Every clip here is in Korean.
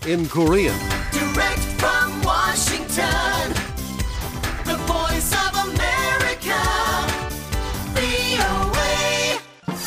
in Korean. Direct from Washington, the voice of America, VOA.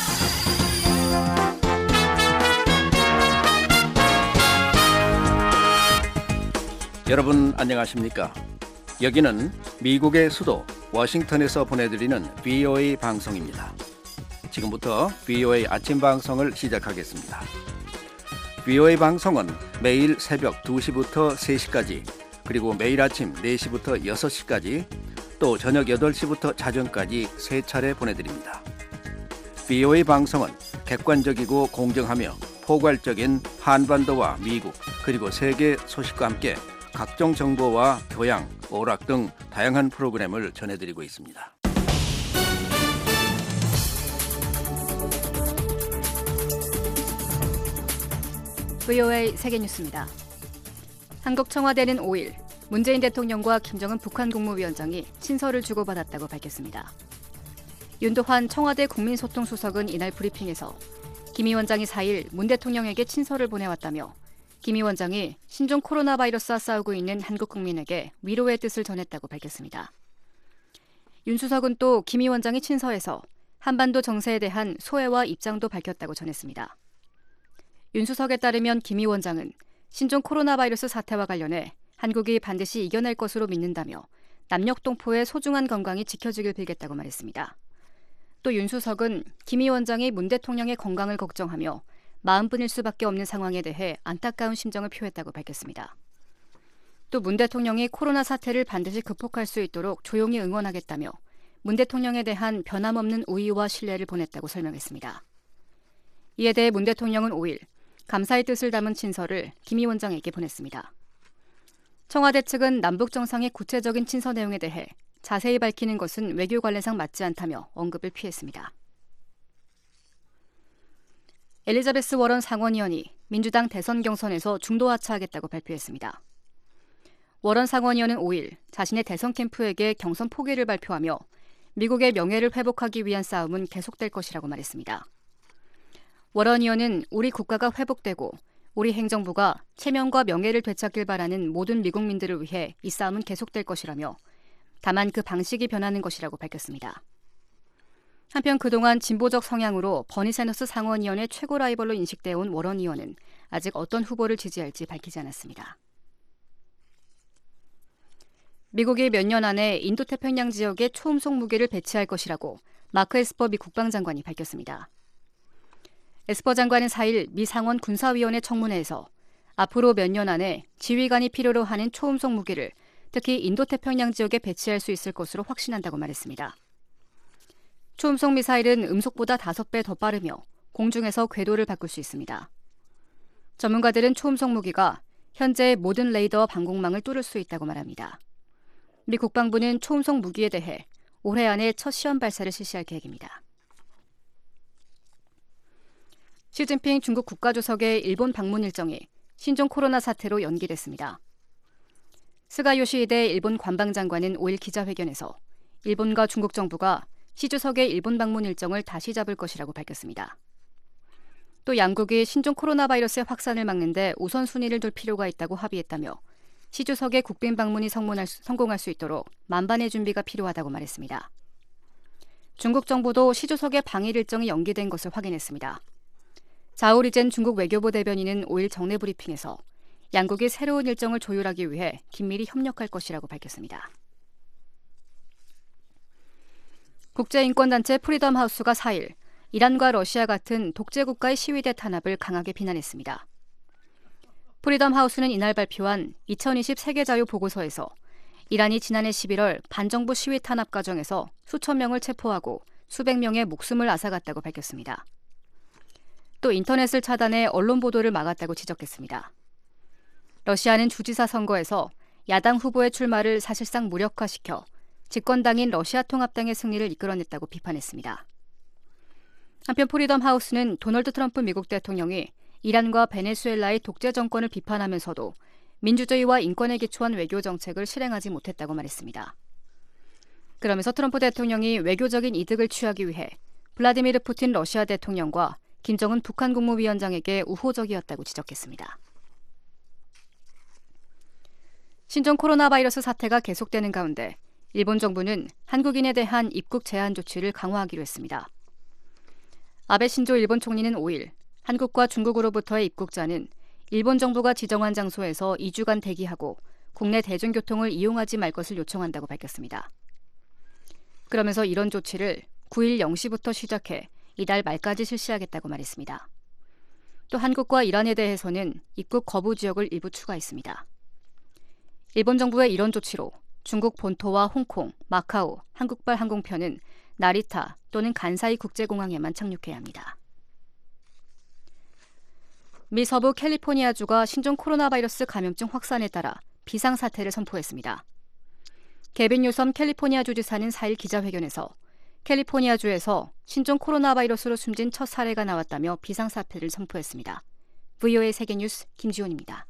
여러분 안녕하십니까? 여기는 미국의 수도 워싱턴에서 보내드리는 VOA 방송입니다. 지금부터 VOA 아침 방송을 시작하겠습니다. VOA 방송은 매일 새벽 2시부터 3시까지, 그리고 매일 아침 4시부터 6시까지, 또 저녁 8시부터 자정까지 3차례 보내드립니다. VOA 방송은 객관적이고 공정하며 포괄적인 한반도와 미국, 그리고 세계 소식과 함께 각종 정보와 교양, 오락 등 다양한 프로그램을 전해드리고 있습니다. VOA 세계뉴스입니다. 한국 청와대는 5일 문재인 대통령과 김정은 북한 국무위원장이 친서를 주고받았다고 밝혔습니다. 윤도환 청와대 국민소통수석은 이날 브리핑에서 김 위원장이 4일 문 대통령에게 친서를 보내왔다며 김 위원장이 신종 코로나 바이러스와 싸우고 있는 한국 국민에게 위로의 뜻을 전했다고 밝혔습니다. 윤 수석은 또 김 위원장이 친서에서 한반도 정세에 대한 소회와 입장도 밝혔다고 전했습니다. 윤 수석에 따르면 김 위원장은 신종 코로나 바이러스 사태와 관련해 한국이 반드시 이겨낼 것으로 믿는다며 남녘동포의 소중한 건강이 지켜지길 빌겠다고 말했습니다. 또 윤 수석은 김 위원장이 문 대통령의 건강을 걱정하며 마음뿐일 수밖에 없는 상황에 대해 안타까운 심정을 표했다고 밝혔습니다. 또 문 대통령이 코로나 사태를 반드시 극복할 수 있도록 조용히 응원하겠다며 문 대통령에 대한 변함없는 우위와 신뢰를 보냈다고 설명했습니다. 이에 대해 문 대통령은 5일 감사의 뜻을 담은 친서를 김 위원장에게 보냈습니다. 청와대 측은 남북 정상의 구체적인 친서 내용에 대해 자세히 밝히는 것은 외교 관례상 맞지 않다며 언급을 피했습니다. 엘리자베스 워런 상원의원이 민주당 대선 경선에서 중도 하차하겠다고 발표했습니다. 워런 상원의원은 5일 자신의 대선 캠프에게 경선 포기를 발표하며 미국의 명예를 회복하기 위한 싸움은 계속될 것이라고 말했습니다. 워런 의원은 우리 국가가 회복되고 우리 행정부가 체면과 명예를 되찾길 바라는 모든 미국민들을 위해 이 싸움은 계속될 것이라며 다만 그 방식이 변하는 것이라고 밝혔습니다. 한편 그동안 진보적 성향으로 버니 샌더스 상원의원의 최고 라이벌로 인식되어 온 워런 의원은 아직 어떤 후보를 지지할지 밝히지 않았습니다. 미국이 몇 년 안에 인도태평양 지역에 초음속 무기를 배치할 것이라고 마크 에스퍼 미 국방장관이 밝혔습니다. 에스퍼 장관은 4일 미 상원 군사위원회 청문회에서 앞으로 몇 년 안에 지휘관이 필요로 하는 초음속 무기를 특히 인도태평양 지역에 배치할 수 있을 것으로 확신한다고 말했습니다. 초음속 미사일은 음속보다 5배 더 빠르며 공중에서 궤도를 바꿀 수 있습니다. 전문가들은 초음속 무기가 현재의 모든 레이더와 방공망을 뚫을 수 있다고 말합니다. 미 국방부는 초음속 무기에 대해 올해 안에 첫 시험 발사를 실시할 계획입니다. 시진핑 중국 국가주석의 일본 방문 일정이 신종 코로나 사태로 연기됐습니다. 스가 요시히데 일본 관방장관은 5일 기자회견에서 일본과 중국 정부가 시 주석의 일본 방문 일정을 다시 잡을 것이라고 밝혔습니다. 또 양국이 신종 코로나 바이러스의 확산을 막는 데 우선순위를 둘 필요가 있다고 합의했다며 시 주석의 국빈 방문이 성공할 수 있도록 만반의 준비가 필요하다고 말했습니다. 중국 정부도 시 주석의 방일 일정이 연기된 것을 확인했습니다. 자오리젠 중국 외교부 대변인은 5일 정례 브리핑에서 양국이 새로운 일정을 조율하기 위해 긴밀히 협력할 것이라고 밝혔습니다. 국제인권단체 프리덤 하우스가 4일 이란과 러시아 같은 독재국가의 시위대 탄압을 강하게 비난했습니다. 프리덤 하우스는 이날 발표한 2020 세계자유 보고서에서 이란이 지난해 11월 반정부 시위 탄압 과정에서 수천 명을 체포하고 수백 명의 목숨을 앗아갔다고 밝혔습니다. 또 인터넷을 차단해 언론 보도를 막았다고 지적했습니다. 러시아는 주지사 선거에서 야당 후보의 출마를 사실상 무력화시켜 집권당인 러시아 통합당의 승리를 이끌어냈다고 비판했습니다. 한편 프리덤 하우스는 도널드 트럼프 미국 대통령이 이란과 베네수엘라의 독재 정권을 비판하면서도 민주주의와 인권에 기초한 외교 정책을 실행하지 못했다고 말했습니다. 그러면서 트럼프 대통령이 외교적인 이득을 취하기 위해 블라디미르 푸틴 러시아 대통령과 김정은 북한 국무위원장에게 우호적이었다고 지적했습니다. 신종 코로나 바이러스 사태가 계속되는 가운데 일본 정부는 한국인에 대한 입국 제한 조치를 강화하기로 했습니다. 아베 신조 일본 총리는 5일 한국과 중국으로부터의 입국자는 일본 정부가 지정한 장소에서 2주간 대기하고 국내 대중교통을 이용하지 말 것을 요청한다고 밝혔습니다. 그러면서 이런 조치를 9일 0시부터 시작해 이달 말까지 실시하겠다고 말했습니다. 또 한국과 이란에 대해서는 입국 거부 지역을 일부 추가했습니다. 일본 정부의 이런 조치로 중국 본토와 홍콩, 마카오, 한국발 항공편은 나리타 또는 간사이 국제공항에만 착륙해야 합니다. 미 서부 캘리포니아주가 신종 코로나 바이러스 감염증 확산에 따라 비상사태를 선포했습니다. 게빈 뉴섬 캘리포니아주 지사는 4일 기자회견에서 캘리포니아주에서 신종 코로나 바이러스로 숨진 첫 사례가 나왔다며 비상사태를 선포했습니다. VOA 세계뉴스 김지훈입니다.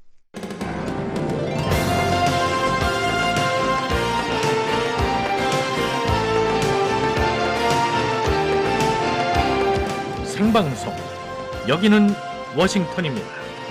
생방송 여기는 워싱턴입니다.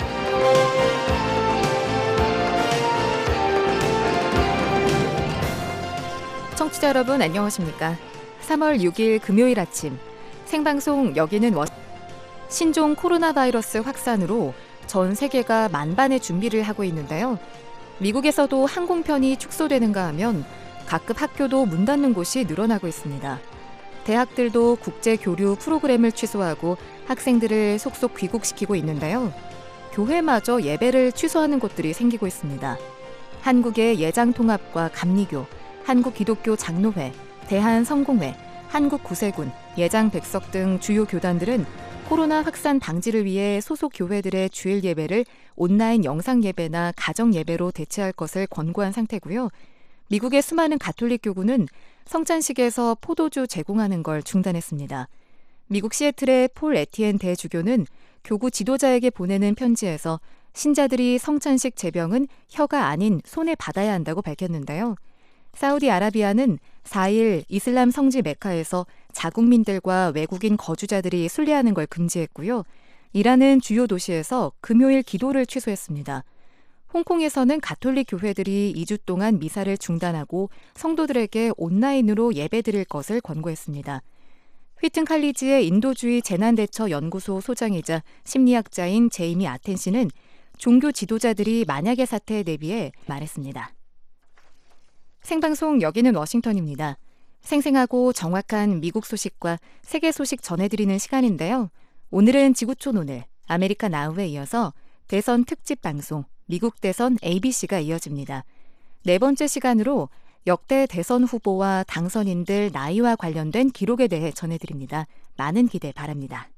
청취자 여러분 안녕하십니까? 3월 6일 금요일 아침 생방송 여기는 신종 코로나 바이러스 확산으로 전 세계가 만반의 준비를 하고 있는데요. 미국에서도 항공편이 축소되는가 하면 각급 학교도 문 닫는 곳이 늘어나고 있습니다. 대학들도 국제 교류 프로그램을 취소하고 학생들을 속속 귀국시키고 있는데요. 교회마저 예배를 취소하는 곳들이 생기고 있습니다. 한국의 예장통합과 감리교, 한국기독교 장로회, 대한성공회, 한국구세군, 예장백석 등 주요 교단들은 코로나 확산 방지를 위해 소속 교회들의 주일 예배를 온라인 영상 예배나 가정 예배로 대체할 것을 권고한 상태고요. 미국의 수많은 가톨릭 교구는 성찬식에서 포도주 제공하는 걸 중단했습니다. 미국 시애틀의 폴 에티엔 대주교는 교구 지도자에게 보내는 편지에서 신자들이 성찬식 제병은 혀가 아닌 손에 받아야 한다고 밝혔는데요. 사우디아라비아는 4일 이슬람 성지 메카에서 자국민들과 외국인 거주자들이 순례하는 걸 금지했고요. 이란은 주요 도시에서 금요일 기도를 취소했습니다. 홍콩에서는 가톨릭 교회들이 2주 동안 미사를 중단하고 성도들에게 온라인으로 예배드릴 것을 권고했습니다. 휘튼 칼리지의 인도주의 재난대처 연구소 소장이자 심리학자인 제이미 아텐 씨는 종교 지도자들이 만약의 사태에 대비해 말했습니다. 생방송 여기는 워싱턴입니다. 생생하고 정확한 미국 소식과 세계 소식 전해드리는 시간인데요. 오늘은 지구촌 오늘 아메리카 나우에 이어서 대선 특집 방송 미국 대선 ABC가 이어집니다. 네 번째 시간으로 역대 대선 후보와 당선인들 나이와 관련된 기록에 대해 전해드립니다. 많은 기대 바랍니다.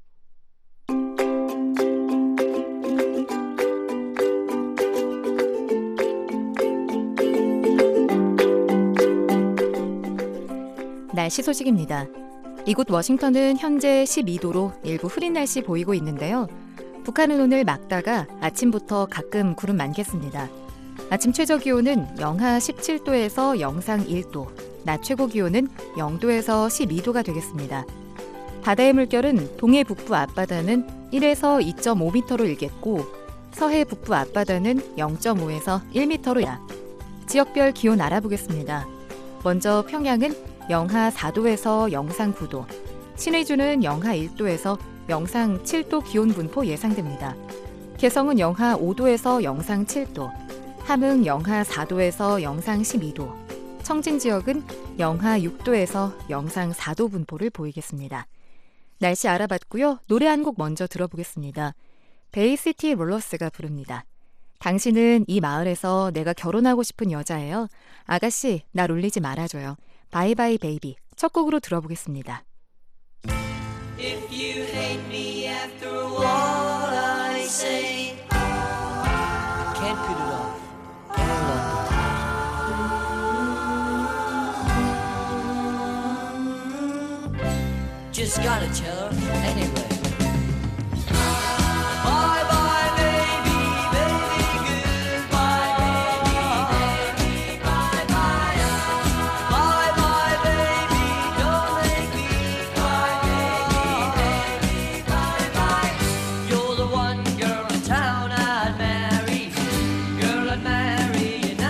날씨 소식입니다. 이곳 워싱턴은 현재 12도로 일부 흐린 날씨 보이고 있는데요. 북한은 오늘 맑다가 아침부터 가끔 구름 많겠습니다. 아침 최저 기온은 영하 17도에서 영상 1도, 낮 최고 기온은 0도에서 12도가 되겠습니다. 바다의 물결은 동해 북부 앞바다는 1에서 2.5m로 일겠고 서해 북부 앞바다는 0.5에서 1m로 야. 지역별 기온 알아보겠습니다. 먼저 평양은 영하 4도에서 영상 9도, 신의주는 영하 1도에서 영상 7도 기온 분포 예상됩니다. 개성은 영하 5도에서 영상 7도, 함흥 영하 4도에서 영상 12도, 청진 지역은 영하 6도에서 영상 4도 분포를 보이겠습니다. 날씨 알아봤고요. 노래 한 곡 먼저 들어보겠습니다. 베이시티 롤러스가 부릅니다. 당신은 이 마을에서 내가 결혼하고 싶은 여자예요. 아가씨, 나 놀리지 말아줘요. 바이바이 베이비. 첫 곡으로 들어보겠습니다. If you hate me after all I say, can't put it off any longer. Just gotta tell her anyway. Bye bye baby, baby goodbye baby, bye bye. Bye bye baby, don't make me cry baby, bye bye. You're the one girl in town I'd marry, girl I'd marry, and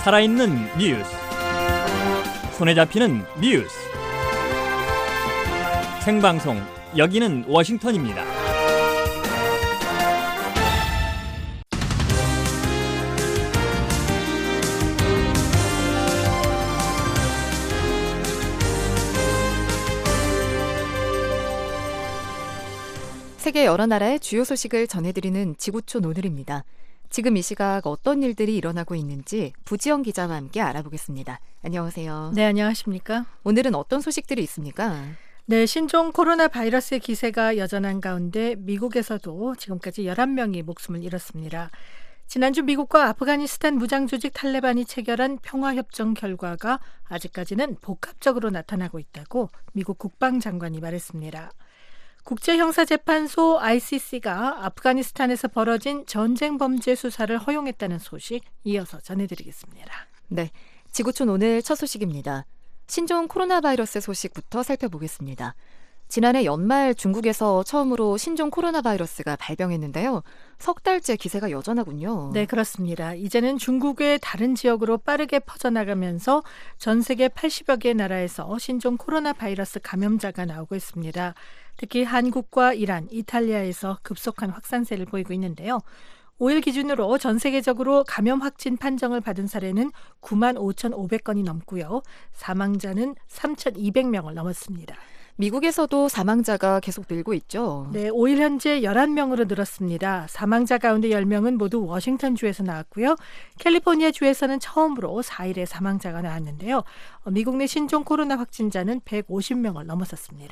살아있는 뉴스, 손에 잡히는 뉴스, 생방송 여기는 워싱턴입니다. 세계 여러 나라의 주요 소식을 전해드리는 지구촌 오늘입니다. 지금 이 시각 어떤 일들이 일어나고 있는지 부지영 기자와 함께 알아보겠습니다. 안녕하세요. 네, 안녕하십니까? 오늘은 어떤 소식들이 있습니까? 네, 신종 코로나 바이러스의 기세가 여전한 가운데 미국에서도 지금까지 11명이 목숨을 잃었습니다. 지난주 미국과 아프가니스탄 무장조직 탈레반이 체결한 평화협정 결과가 아직까지는 복합적으로 나타나고 있다고 미국 국방장관이 말했습니다. 국제형사재판소 ICC가 아프가니스탄에서 벌어진 전쟁 범죄 수사를 허용했다는 소식 이어서 전해드리겠습니다. 네, 지구촌 오늘 첫 소식입니다. 신종 코로나 바이러스 소식부터 살펴보겠습니다. 지난해 연말 중국에서 처음으로 신종 코로나 바이러스가 발병했는데요. 석 달째 기세가 여전하군요. 네, 그렇습니다. 이제는 중국의 다른 지역으로 빠르게 퍼져나가면서 전 세계 80여 개 나라에서 신종 코로나 바이러스 감염자가 나오고 있습니다. 특히 한국과 이란, 이탈리아에서 급속한 확산세를 보이고 있는데요. 5일 기준으로 전 세계적으로 감염 확진 판정을 받은 사례는 9만 5,500건이 넘고요. 사망자는 3,200명을 넘었습니다. 미국에서도 사망자가 계속 늘고 있죠. 네, 5일 현재 11명으로 늘었습니다. 사망자 가운데 10명은 모두 워싱턴주에서 나왔고요. 캘리포니아 주에서는 처음으로 4일에 사망자가 나왔는데요. 미국 내 신종 코로나 확진자는 150명을 넘어섰습니다.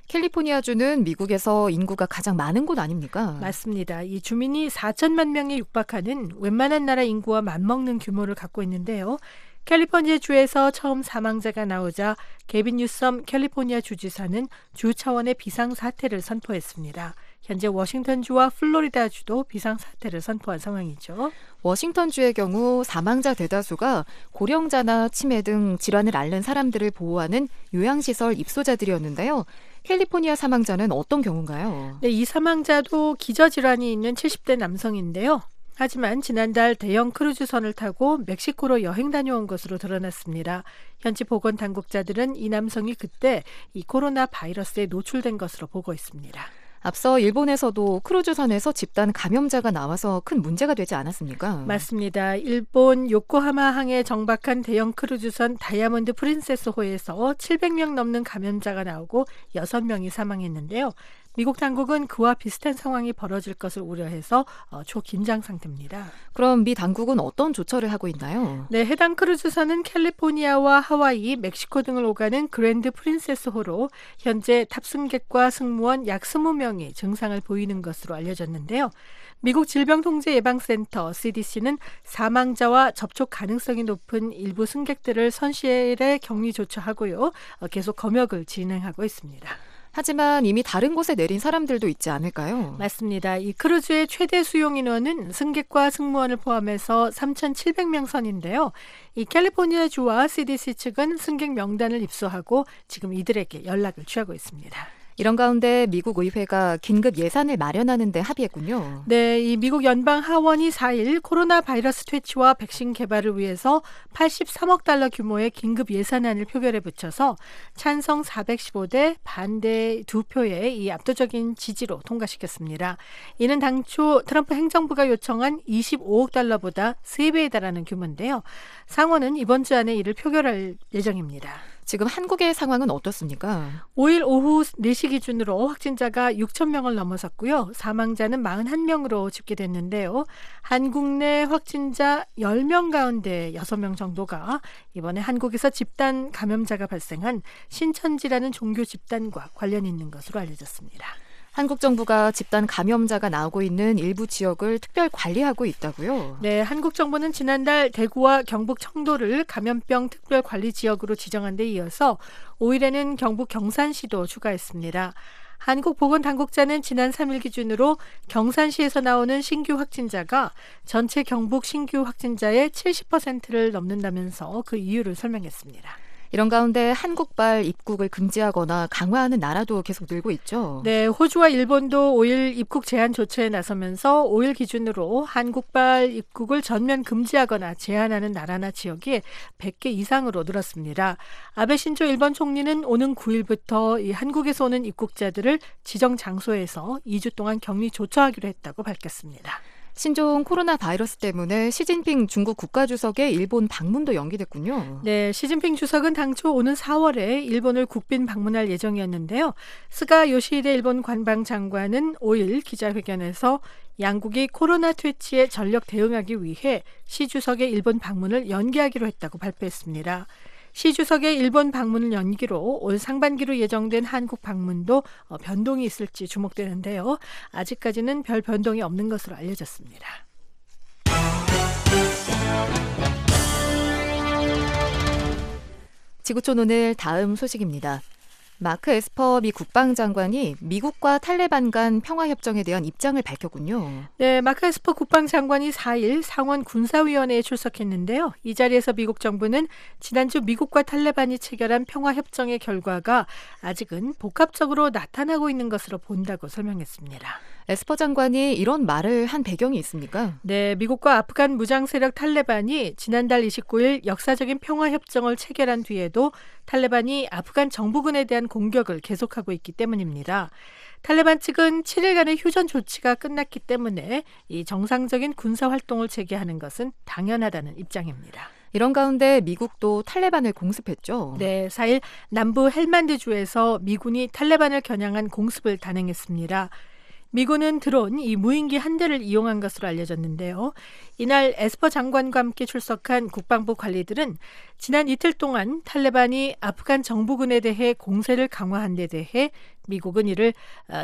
캘리포니아주는 미국에서 인구가 가장 많은 곳 아닙니까? 맞습니다. 이 주민이 4천만 명에 육박하는 웬만한 나라 인구와 맞먹는 규모를 갖고 있는데요. 캘리포니아 주에서 처음 사망자가 나오자 게빈 뉴섬 캘리포니아 주지사는 주 차원의 비상사태를 선포했습니다. 현재 워싱턴주와 플로리다주도 비상사태를 선포한 상황이죠. 워싱턴주의 경우 사망자 대다수가 고령자나 치매 등 질환을 앓는 사람들을 보호하는 요양시설 입소자들이었는데요. 캘리포니아 사망자는 어떤 경우인가요? 네, 이 사망자도 기저질환이 있는 70대 남성인데요. 하지만 지난달 대형 크루즈선을 타고 멕시코로 여행 다녀온 것으로 드러났습니다. 현지 보건당국자들은 이 남성이 그때 이 코로나 바이러스에 노출된 것으로 보고 있습니다. 앞서 일본에서도 크루즈선에서 집단 감염자가 나와서 큰 문제가 되지 않았습니까? 맞습니다. 일본 요코하마항에 정박한 대형 크루즈선 다이아몬드 프린세스호에서 700명 넘는 감염자가 나오고 6명이 사망했는데요. 미국 당국은 그와 비슷한 상황이 벌어질 것을 우려해서 초긴장 상태입니다. 그럼 미 당국은 어떤 조처를 하고 있나요? 네, 해당 크루즈선은 캘리포니아와 하와이, 멕시코 등을 오가는 그랜드 프린세스호로 현재 탑승객과 승무원 약 20명이 증상을 보이는 것으로 알려졌는데요. 미국 질병통제예방센터 CDC는 사망자와 접촉 가능성이 높은 일부 승객들을 선실에 격리 조처하고요. 계속 검역을 진행하고 있습니다. 하지만 이미 다른 곳에 내린 사람들도 있지 않을까요? 맞습니다. 이 크루즈의 최대 수용 인원은 승객과 승무원을 포함해서 3,700명 선인데요. 이 캘리포니아주와 CDC 측은 승객 명단을 입수하고 지금 이들에게 연락을 취하고 있습니다. 이런 가운데 미국 의회가 긴급 예산을 마련하는 데 합의했군요. 네, 이 미국 연방 하원이 4일 코로나 바이러스 퇴치와 백신 개발을 위해서 83억 달러 규모의 긴급 예산안을 표결에 붙여서 찬성 415대 반대 2표의 이 압도적인 지지로 통과시켰습니다. 이는 당초 트럼프 행정부가 요청한 25억 달러보다 3배에 달하는 규모인데요. 상원은 이번 주 안에 이를 표결할 예정입니다. 지금 한국의 상황은 어떻습니까? 5일 오후 4시 기준으로 확진자가 6천 명을 넘어섰고요. 사망자는 41명으로 집계됐는데요. 한국 내 확진자 10명 가운데 6명 정도가 이번에 한국에서 집단 감염자가 발생한 신천지라는 종교 집단과 관련이 있는 것으로 알려졌습니다. 한국 정부가 집단 감염자가 나오고 있는 일부 지역을 특별 관리하고 있다고요? 네, 한국 정부는 지난달 대구와 경북 청도를 감염병 특별 관리 지역으로 지정한 데 이어서 5일에는 경북 경산시도 추가했습니다. 한국보건당국자는 지난 3일 기준으로 경산시에서 나오는 신규 확진자가 전체 경북 신규 확진자의 70%를 넘는다면서 그 이유를 설명했습니다. 이런 가운데 한국발 입국을 금지하거나 강화하는 나라도 계속 늘고 있죠. 네, 호주와 일본도 5일 입국 제한 조치에 나서면서 5일 기준으로 한국발 입국을 전면 금지하거나 제한하는 나라나 지역이 100개 이상으로 늘었습니다. 아베 신조 일본 총리는 오는 9일부터 이 한국에서 오는 입국자들을 지정 장소에서 2주 동안 격리 조처하기로 했다고 밝혔습니다. 신종 코로나 바이러스 때문에 시진핑 중국 국가주석의 일본 방문도 연기됐군요. 네, 시진핑 주석은 당초 오는 4월에 일본을 국빈 방문할 예정이었는데요. 스가 요시히데 일본 관방장관은 5일 기자회견에서 양국이 코로나 퇴치에 전력 대응하기 위해 시 주석의 일본 방문을 연기하기로 했다고 발표했습니다. 시 주석의 일본 방문을 연기로 올 상반기로 예정된 한국 방문도 변동이 있을지 주목되는데요. 아직까지는 별 변동이 없는 것으로 알려졌습니다. 지구촌 오늘 다음 소식입니다. 마크 에스퍼 미 국방장관이 미국과 탈레반 간 평화협정에 대한 입장을 밝혔군요. 네, 마크 에스퍼 국방장관이 4일 상원 군사위원회에 출석했는데요. 이 자리에서 미국 정부는 지난주 미국과 탈레반이 체결한 평화협정의 결과가 아직은 복합적으로 나타나고 있는 것으로 본다고 설명했습니다. 에스퍼 장관이 이런 말을 한 배경이 있습니까? 네, 미국과 아프간 무장 세력 탈레반이 지난달 29일 역사적인 평화협정을 체결한 뒤에도 탈레반이 아프간 정부군에 대한 공격을 계속하고 있기 때문입니다. 탈레반 측은 7일간의 휴전 조치가 끝났기 때문에 이 정상적인 군사활동을 재개하는 것은 당연하다는 입장입니다. 이런 가운데 미국도 탈레반을 공습했죠. 네, 4일 남부 헬만드주에서 미군이 탈레반을 겨냥한 공습을 단행했습니다. 미군은 드론 이 무인기 한 대를 이용한 것으로 알려졌는데요. 이날 에스퍼 장관과 함께 출석한 국방부 관리들은 지난 이틀 동안 탈레반이 아프간 정부군에 대해 공세를 강화한 데 대해 미국은 이를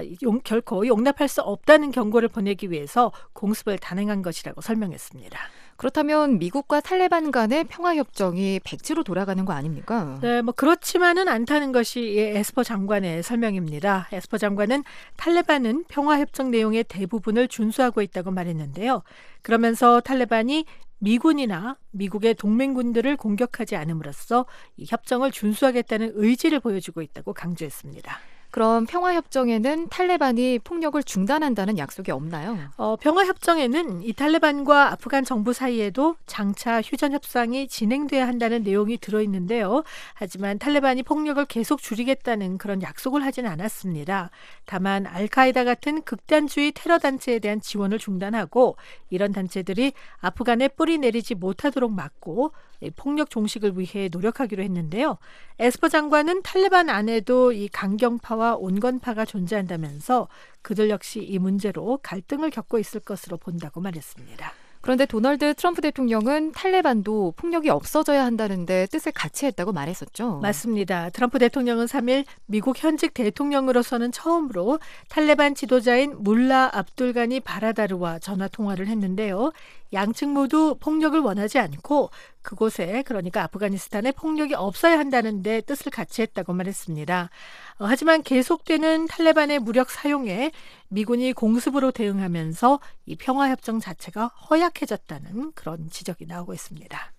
결코 용납할 수 없다는 경고를 보내기 위해서 공습을 단행한 것이라고 설명했습니다. 그렇다면 미국과 탈레반 간의 평화협정이 백지로 돌아가는 거 아닙니까? 네, 그렇지만은 않다는 것이 에스퍼 장관의 설명입니다. 에스퍼 장관은 탈레반은 평화협정 내용의 대부분을 준수하고 있다고 말했는데요. 그러면서 탈레반이 미군이나 미국의 동맹군들을 공격하지 않음으로써 이 협정을 준수하겠다는 의지를 보여주고 있다고 강조했습니다. 그럼 평화협정에는 탈레반이 폭력을 중단한다는 약속이 없나요? 평화협정에는 이 탈레반과 아프간 정부 사이에도 장차 휴전 협상이 진행돼야 한다는 내용이 들어있는데요. 하지만 탈레반이 폭력을 계속 줄이겠다는 그런 약속을 하지는 않았습니다. 다만 알카에다 같은 극단주의 테러 단체에 대한 지원을 중단하고 이런 단체들이 아프간에 뿌리 내리지 못하도록 막고 폭력 종식을 위해 노력하기로 했는데요. 에스퍼 장관은 탈레반 안에도 이 강경파와 온건파가 존재한다면서 그들 역시 이 문제로 갈등을 겪고 있을 것으로 본다고 말했습니다. 그런데 도널드 트럼프 대통령은 탈레반도 폭력이 없어져야 한다는데 뜻을 같이 했다고 말했었죠. 맞습니다. 트럼프 대통령은 3일 미국 현직 대통령으로서는 처음으로 탈레반 지도자인 물라 압둘가니 바라다르와 전화 통화를 했는데요. 양측 모두 폭력을 원하지 않고 그곳에 그러니까 아프가니스탄에 폭력이 없어야 한다는데 뜻을 같이 했다고 말했습니다. 하지만 계속되는 탈레반의 무력 사용에 미군이 공습으로 대응하면서 이 평화협정 자체가 허약해졌다는 그런 지적이 나오고 있습니다.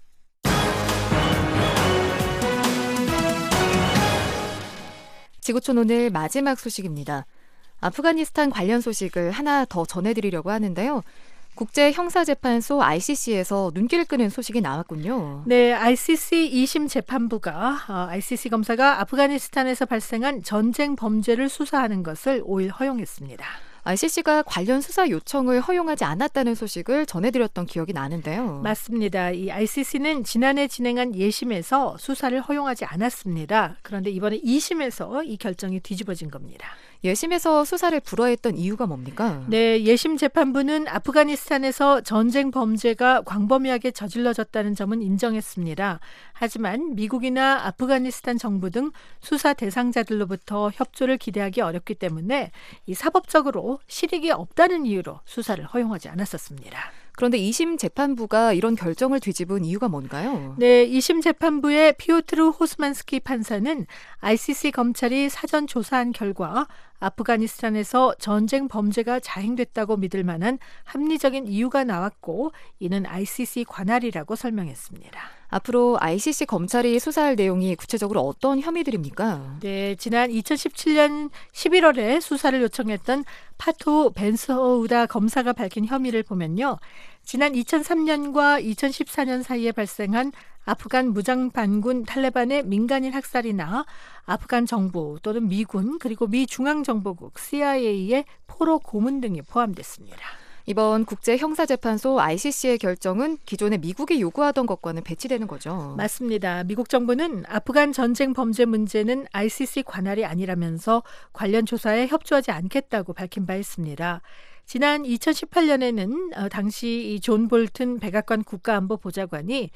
지구촌 오늘 마지막 소식입니다. 아프가니스탄 관련 소식을 하나 더 전해드리려고 하는데요. 국제형사재판소 ICC에서 눈길을 끄는 소식이 나왔군요. 네, ICC 2심 재판부가 ICC 검사가 아프가니스탄에서 발생한 전쟁 범죄를 수사하는 것을 5일 허용했습니다. ICC가 관련 수사 요청을 허용하지 않았다는 소식을 전해드렸던 기억이 나는데요. 맞습니다. 이 ICC는 지난해 진행한 예심에서 수사를 허용하지 않았습니다. 그런데 이번에 2심에서 이 결정이 뒤집어진 겁니다. 예심에서 수사를 불허했던 이유가 뭡니까? 네, 예심 재판부는 아프가니스탄에서 전쟁 범죄가 광범위하게 저질러졌다는 점은 인정했습니다. 하지만 미국이나 아프가니스탄 정부 등 수사 대상자들로부터 협조를 기대하기 어렵기 때문에 이 사법적으로 실익이 없다는 이유로 수사를 허용하지 않았었습니다. 그런데 2심 재판부가 이런 결정을 뒤집은 이유가 뭔가요? 네, 2심 재판부의 피오트르 호스만스키 판사는 ICC 검찰이 사전 조사한 결과 아프가니스탄에서 전쟁 범죄가 자행됐다고 믿을 만한 합리적인 이유가 나왔고 이는 ICC 관할이라고 설명했습니다. 앞으로 ICC 검찰이 수사할 내용이 구체적으로 어떤 혐의들입니까? 네, 지난 2017년 11월에 수사를 요청했던 파토 벤서우다 검사가 밝힌 혐의를 보면요. 지난 2003년과 2014년 사이에 발생한 아프간 무장 반군 탈레반의 민간인 학살이나 아프간 정부 또는 미군 그리고 미 중앙정보국 CIA의 포로 고문 등이 포함됐습니다. 이번 국제형사재판소 ICC의 결정은 기존에 미국이 요구하던 것과는 배치되는 거죠. 맞습니다. 미국 정부는 아프간 전쟁 범죄 문제는 ICC 관할이 아니라면서 관련 조사에 협조하지 않겠다고 밝힌 바 있습니다. 지난 2018년에는 당시 이 존 볼튼 백악관 국가안보보좌관이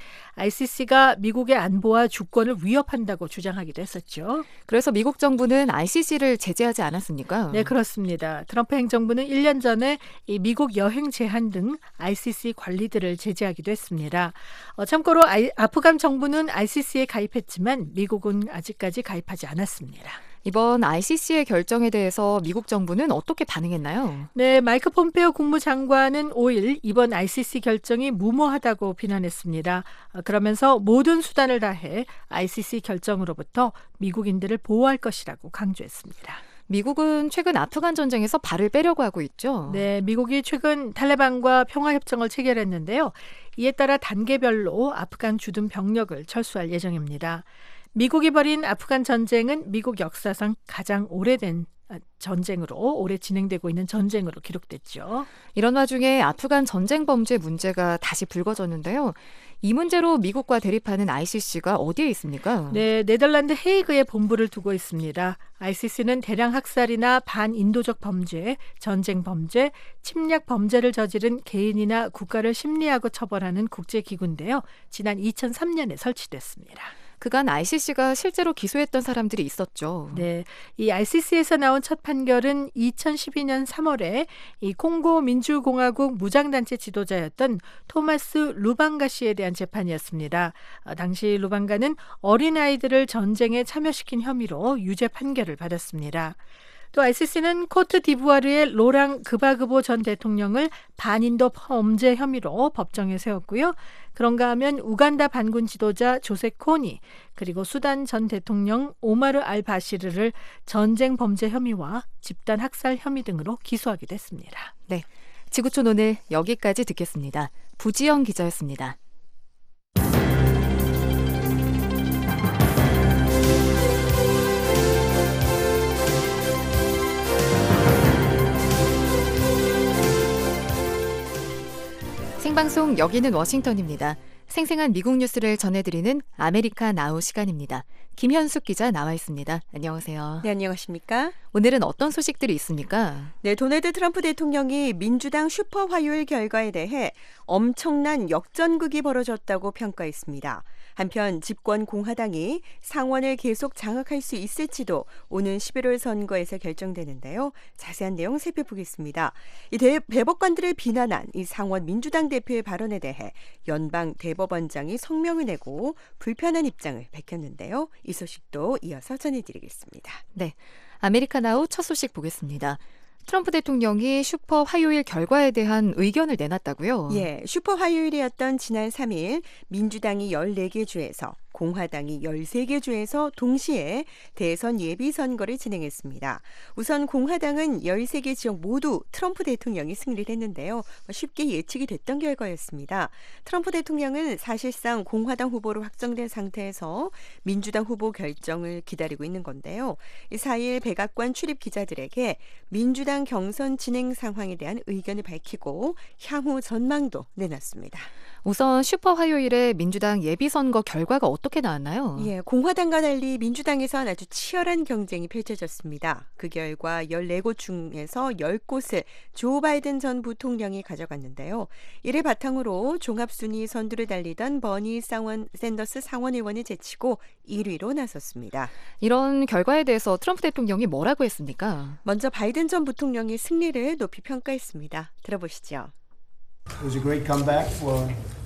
ICC가 미국의 안보와 주권을 위협한다고 주장하기도 했었죠. 그래서 미국 정부는 ICC를 제재하지 않았습니까? 네, 그렇습니다. 트럼프 행정부는 1년 전에 이 미국 여행 제한 등 ICC 관리들을 제재하기도 했습니다. 참고로 아프간 정부는 ICC에 가입했지만 미국은 아직까지 가입하지 않았습니다. 이번 ICC의 결정에 대해서 미국 정부는 어떻게 반응했나요? 네, 마이크 폼페오 국무장관은 5일 이번 ICC 결정이 무모하다고 비난했습니다. 그러면서 모든 수단을 다해 ICC 결정으로부터 미국인들을 보호할 것이라고 강조했습니다. 미국은 최근 아프간 전쟁에서 발을 빼려고 하고 있죠. 네, 미국이 최근 탈레반과 평화협정을 체결했는데요. 이에 따라 단계별로 아프간 주둔 병력을 철수할 예정입니다. 미국이 벌인 아프간 전쟁은 미국 역사상 가장 오래된 전쟁으로 오래 진행되고 있는 전쟁으로 기록됐죠. 이런 와중에 아프간 전쟁 범죄 문제가 다시 불거졌는데요. 이 문제로 미국과 대립하는 ICC가 어디에 있습니까? 네, 네덜란드 헤이그에 본부를 두고 있습니다. ICC는 대량 학살이나 반인도적 범죄, 전쟁 범죄, 침략 범죄를 저지른 개인이나 국가를 심리하고 처벌하는 국제기구인데요. 지난 2003년에 설치됐습니다. 그간 ICC가 실제로 기소했던 사람들이 있었죠. 네, 이 ICC에서 나온 첫 판결은 2012년 3월에 이 콩고 민주공화국 무장단체 지도자였던 토마스 루방가 씨에 대한 재판이었습니다. 당시 루방가는 어린아이들을 전쟁에 참여시킨 혐의로 유죄 판결을 받았습니다. 또 ICC는 코트디부아르의 로랑 그바그보 전 대통령을 반인도 범죄 혐의로 법정에 세웠고요. 그런가 하면 우간다 반군 지도자 조세 코니 그리고 수단 전 대통령 오마르 알 바시르를 전쟁 범죄 혐의와 집단 학살 혐의 등으로 기소하기도 했습니다. 네, 지구촌 오늘 여기까지 듣겠습니다. 부지영 기자였습니다. 생방송 여기는 워싱턴입니다. 생생한 미국 뉴스를 전해드리는 아메리카 나우 시간입니다. 김현숙 기자 나와 있습니다. 안녕하세요. 네, 안녕하십니까? 오늘은 어떤 소식들이 있습니까? 네, 도널드 트럼프 대통령이 민주당 슈퍼 화요일 결과에 대해 엄청난 역전극이 벌어졌다고 평가했습니다. 한편 집권 공화당이 상원을 계속 장악할 수 있을지도 오는 11월 선거에서 결정되는데요. 자세한 내용 살펴보겠습니다. 이 대법관들을 비난한 이 상원 민주당 대표의 발언에 대해 연방 대법원장이 성명을 내고 불편한 입장을 밝혔는데요. 이 소식도 이어서 전해드리겠습니다. 네, 아메리카 나우 첫 소식 보겠습니다. 트럼프 대통령이 슈퍼 화요일 결과에 대한 의견을 내놨다고요? 예, 슈퍼 화요일이었던 지난 3일 민주당이 14개 주에서 공화당이 13개 주에서 동시에 대선 예비선거를 진행했습니다. 우선 공화당은 13개 지역 모두 트럼프 대통령이 승리를 했는데요. 쉽게 예측이 됐던 결과였습니다. 트럼프 대통령은 사실상 공화당 후보로 확정된 상태에서 민주당 후보 결정을 기다리고 있는 건데요. 4일 백악관 출입 기자들에게 민주당 경선 진행 상황에 대한 의견을 밝히고 향후 전망도 내놨습니다. 우선 슈퍼 화요일에 민주당 예비선거 결과가 어떻게 나왔나요? 예, 공화당과 달리 민주당에선 아주 치열한 경쟁이 펼쳐졌습니다. 그 결과 14곳 중에서 10곳을 조 바이든 전 부통령이 가져갔는데요. 이를 바탕으로 종합순위 선두를 달리던 버니 샌더스 상원 의원을 제치고 1위로 나섰습니다. 이런 결과에 대해서 트럼프 대통령이 뭐라고 했습니까? 먼저 바이든 전 부통령이 승리를 높이 평가했습니다. 들어보시죠. It was a great comeback for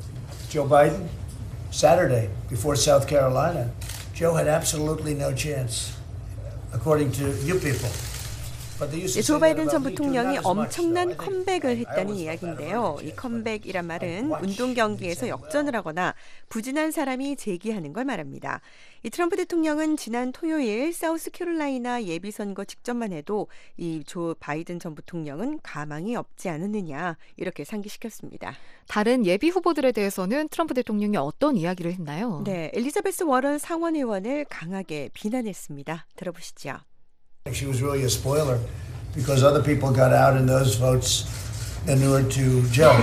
Joe Biden. Saturday, before South Carolina, Joe had absolutely no chance, according to you people. But they used to 조 say that 바이든 전 about me too, 부통령이 not as much, though. 엄청난 I think 컴백을 I 했다는 always 이야기인데요. thought that 이 I 컴백이란 말은 watch 운동 경기에서 these 역전을 하거나 부진한 사람이 재기하는 걸 말합니다. 이 트럼프 대통령은 지난 토요일 사우스캐롤라이나 예비선거 직전만 해도 이 조 바이든 전 부통령은 가망이 없지 않았느냐 이렇게 상기시켰습니다. 다른 예비 후보들에 대해서는 트럼프 대통령이 어떤 이야기를 했나요? 네, 엘리자베스 워런 상원의원을 강하게 비난했습니다. 들어보시죠. She was really a spoiler because other people got out and those votes inured to Joe.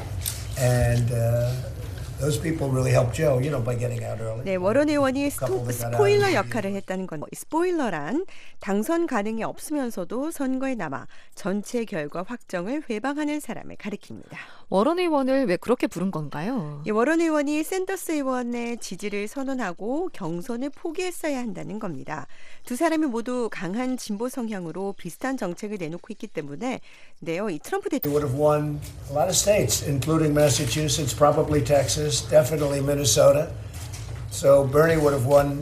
And those people really helped Joe, by getting out early. 네, 워런 의원이 couple that got 스포일러 out. 역할을 했다는 건 스포일러란 당선 가능이 없으면서도 선거에 남아 전체 결과 확정을 회방하는 사람을 가리킵니다. 워런 의원을 왜 그렇게 부른 건가요? 이 워런 의원이 샌더스 의원의 지지를 선언하고 경선을 포기했어야 한다는 겁니다. 두 사람이 모두 강한 진보 성향으로 비슷한 정책을 내놓고 있기 때문에 이 트럼프 He 대통령 would have won a lot of states, including Massachusetts, probably Texas, definitely Minnesota. So Bernie would have won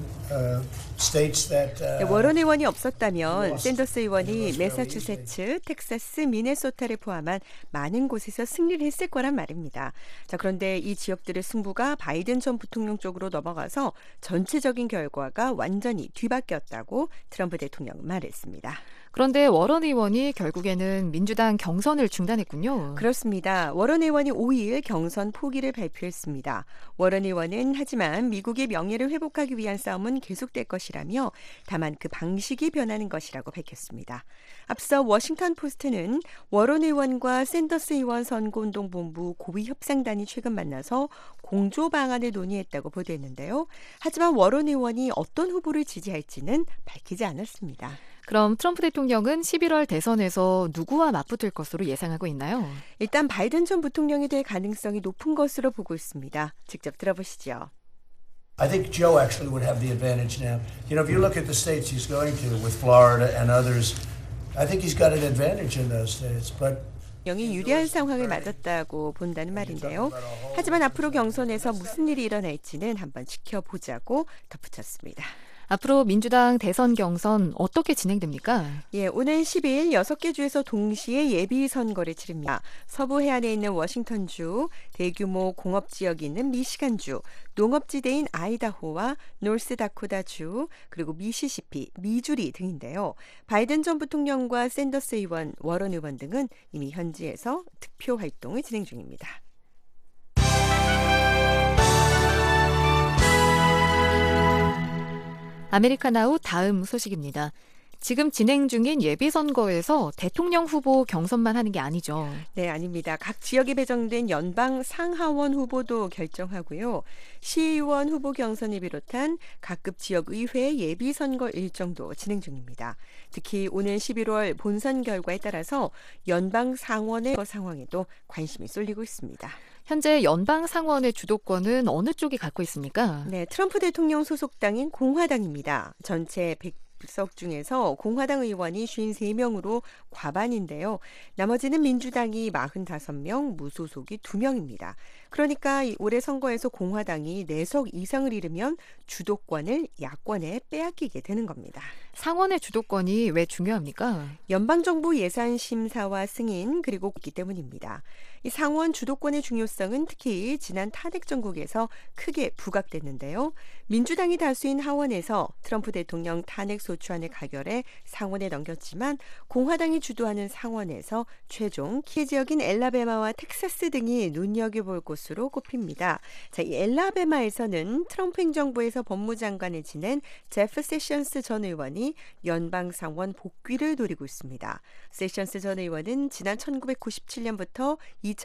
states that. 워런 의원이 없었다면 샌더스 의원이 매사추세츠, 텍사스, 미네소타를 포함한 많은 곳에서 승리를 했을 거란 말입니다. 자, 그런데 이 지역들의 승부가 바이든 전 부통령 쪽으로 넘어가서 전체적인 결과가 완전히 뒤바뀌었다고 트럼프 대통령은 말했습니다. 그런데 워런 의원이 결국에는 민주당 경선을 중단했군요. 그렇습니다. 워런 의원이 5일 경선 포기를 발표했습니다. 워런 의원은 하지만 미국의 명예를 회복하기 위한 싸움은 계속될 것이라며 다만 그 방식이 변하는 것이라고 밝혔습니다. 앞서 워싱턴 포스트는 워런 의원과 샌더스 의원 선거운동본부 고위 협상단이 최근 만나서 공조 방안을 논의했다고 보도했는데요. 하지만 워런 의원이 어떤 후보를 지지할지는 밝히지 않았습니다. 그럼 트럼프 대통령은 11월 대선에서 누구와 맞붙을 것으로 예상하고 있나요? 일단 바이든 전 부통령이 될 가능성이 높은 것으로 보고 있습니다. 직접 들어보시죠. I think Joe actually would have the advantage now. If you look at the states he's going to with Florida and others, I think he's got an advantage in those states. But 영이 유리한 상황을 맞았다고 본다는 말인데요. 하지만 앞으로 경선에서 무슨 일이 일어날지는 한번 지켜보자고 덧붙였습니다. 앞으로 민주당 대선 경선 어떻게 진행됩니까? 예, 오는 10일 6개 주에서 동시에 예비 선거를 치릅니다. 서부 해안에 있는 워싱턴주, 대규모 공업 지역이 있는 미시간주, 농업지대인 아이다호와 노스다코다주, 그리고 미시시피, 미주리 등인데요. 바이든 전 부통령과 샌더스 의원, 워런 의원 등은 이미 현지에서 득표 활동을 진행 중입니다. 아메리카나우 다음 소식입니다. 지금 진행 중인 예비선거에서 대통령 후보 경선만 하는 게 아니죠. 네, 아닙니다. 각 지역에 배정된 연방 상하원 후보도 결정하고요. 시의원 후보 경선을 비롯한 각급 지역의회 예비선거 일정도 진행 중입니다. 특히 오는 11월 본선 결과에 따라서 연방 상원의 상황에도 관심이 쏠리고 있습니다. 현재 연방 상원의 주도권은 어느 쪽이 갖고 있습니까? 네, 트럼프 대통령 소속당인 공화당입니다. 전체 100석 중에서 공화당 의원이 53명으로 과반인데요. 나머지는 민주당이 45명, 무소속이 2명입니다. 그러니까 올해 선거에서 공화당이 4석 이상을 잃으면 주도권을 야권에 빼앗기게 되는 겁니다. 상원의 주도권이 왜 중요합니까? 연방정부 예산 심사와 승인 그리고 있기 때문입니다. 이 상원 주도권의 중요성은 특히 지난 탄핵 정국에서 크게 부각됐는데요. 민주당이 다수인 하원에서 트럼프 대통령 탄핵 소추안을 가결해 상원에 넘겼지만 공화당이 주도하는 상원에서 최종 키 지역인 엘라베마와 텍사스 등이 눈여겨볼 곳으로 꼽힙니다. 자, 이 엘라베마에서는 트럼프 행정부에서 법무장관을 지낸 제프 세션스 전 의원이 연방 상원 복귀를 노리고 있습니다. 세션스 전 의원은 지난 1997년부터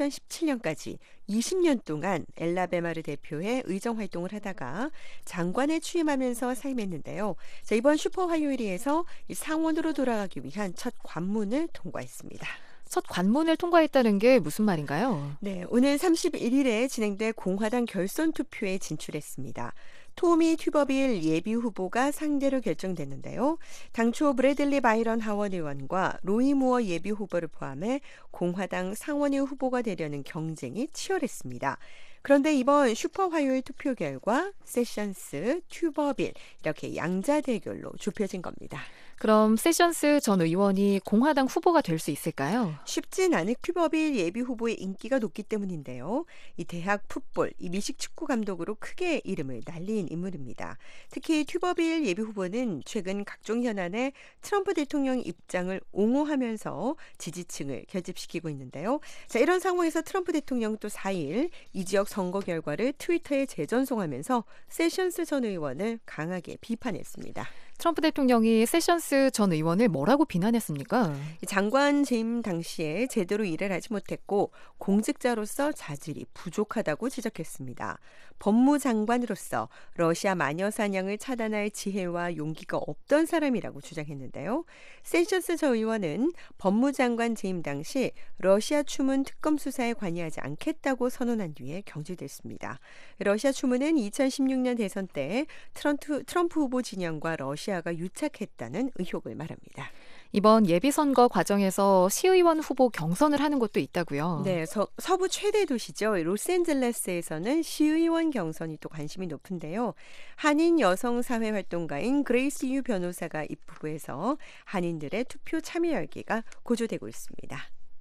2017년까지 20년 동안 엘라베마를 대표해 의정 활동을 하다가 장관에 취임하면서 사임했는데요. 자, 이번 슈퍼 화요일에서 상원으로 돌아가기 위한 첫 관문을 통과했습니다. 첫 관문을 통과했다는 게 무슨 말인가요? 네, 오늘 31일에 진행될 공화당 결선 투표에 진출했습니다. 토미 튜버빌 예비 후보가 상대로 결정됐는데요. 당초 브래들리 바이런 하원 의원과 로이 무어 예비 후보를 포함해 공화당 상원의 후보가 되려는 경쟁이 치열했습니다. 그런데 이번 슈퍼 화요일 투표 결과 세션스, 튜버빌 이렇게 양자 대결로 좁혀진 겁니다. 그럼 세션스 전 의원이 공화당 후보가 될 수 있을까요? 쉽진 않은 튜버빌 예비 후보의 인기가 높기 때문인데요. 이 대학 풋볼, 이 미식 축구 감독으로 크게 이름을 날린 인물입니다. 특히 튜버빌 예비 후보는 최근 각종 현안에 트럼프 대통령 입장을 옹호하면서 지지층을 결집시키고 있는데요. 자, 이런 상황에서 트럼프 대통령 또 4일 이 지역 선거 결과를 트위터에 재전송하면서 세션스 전 의원을 강하게 비판했습니다. 트럼프 대통령이 세션스 전 의원을 뭐라고 비난했습니까? 장관 재임 당시에 제대로 일을 하지 못했고 공직자로서 자질이 부족하다고 지적했습니다. 법무장관으로서 러시아 마녀 사냥을 차단할 지혜와 용기가 없던 사람이라고 주장했는데요. 세션스 전 의원은 법무장관 재임 당시 러시아 추문 특검 수사에 관여하지 않겠다고 선언한 뒤에 경질됐습니다. 러시아 추문은 2016년 대선 때 트럼프 후보 진영과 러시아가 유착했다는 의혹을 말합니다. 이번 예비선거 과정에서 시의원 후보 경선을 하는 곳도 있다고요? 네, 서부 최대 도시죠. 로스앤젤레스에서는 시의원 경선이 또 관심이 높은데요. 한인 여성 사회 활동가인 그레이스 유 변호사가 입후보해서 한인들의 투표 참여 열기가 고조되고 있습니다.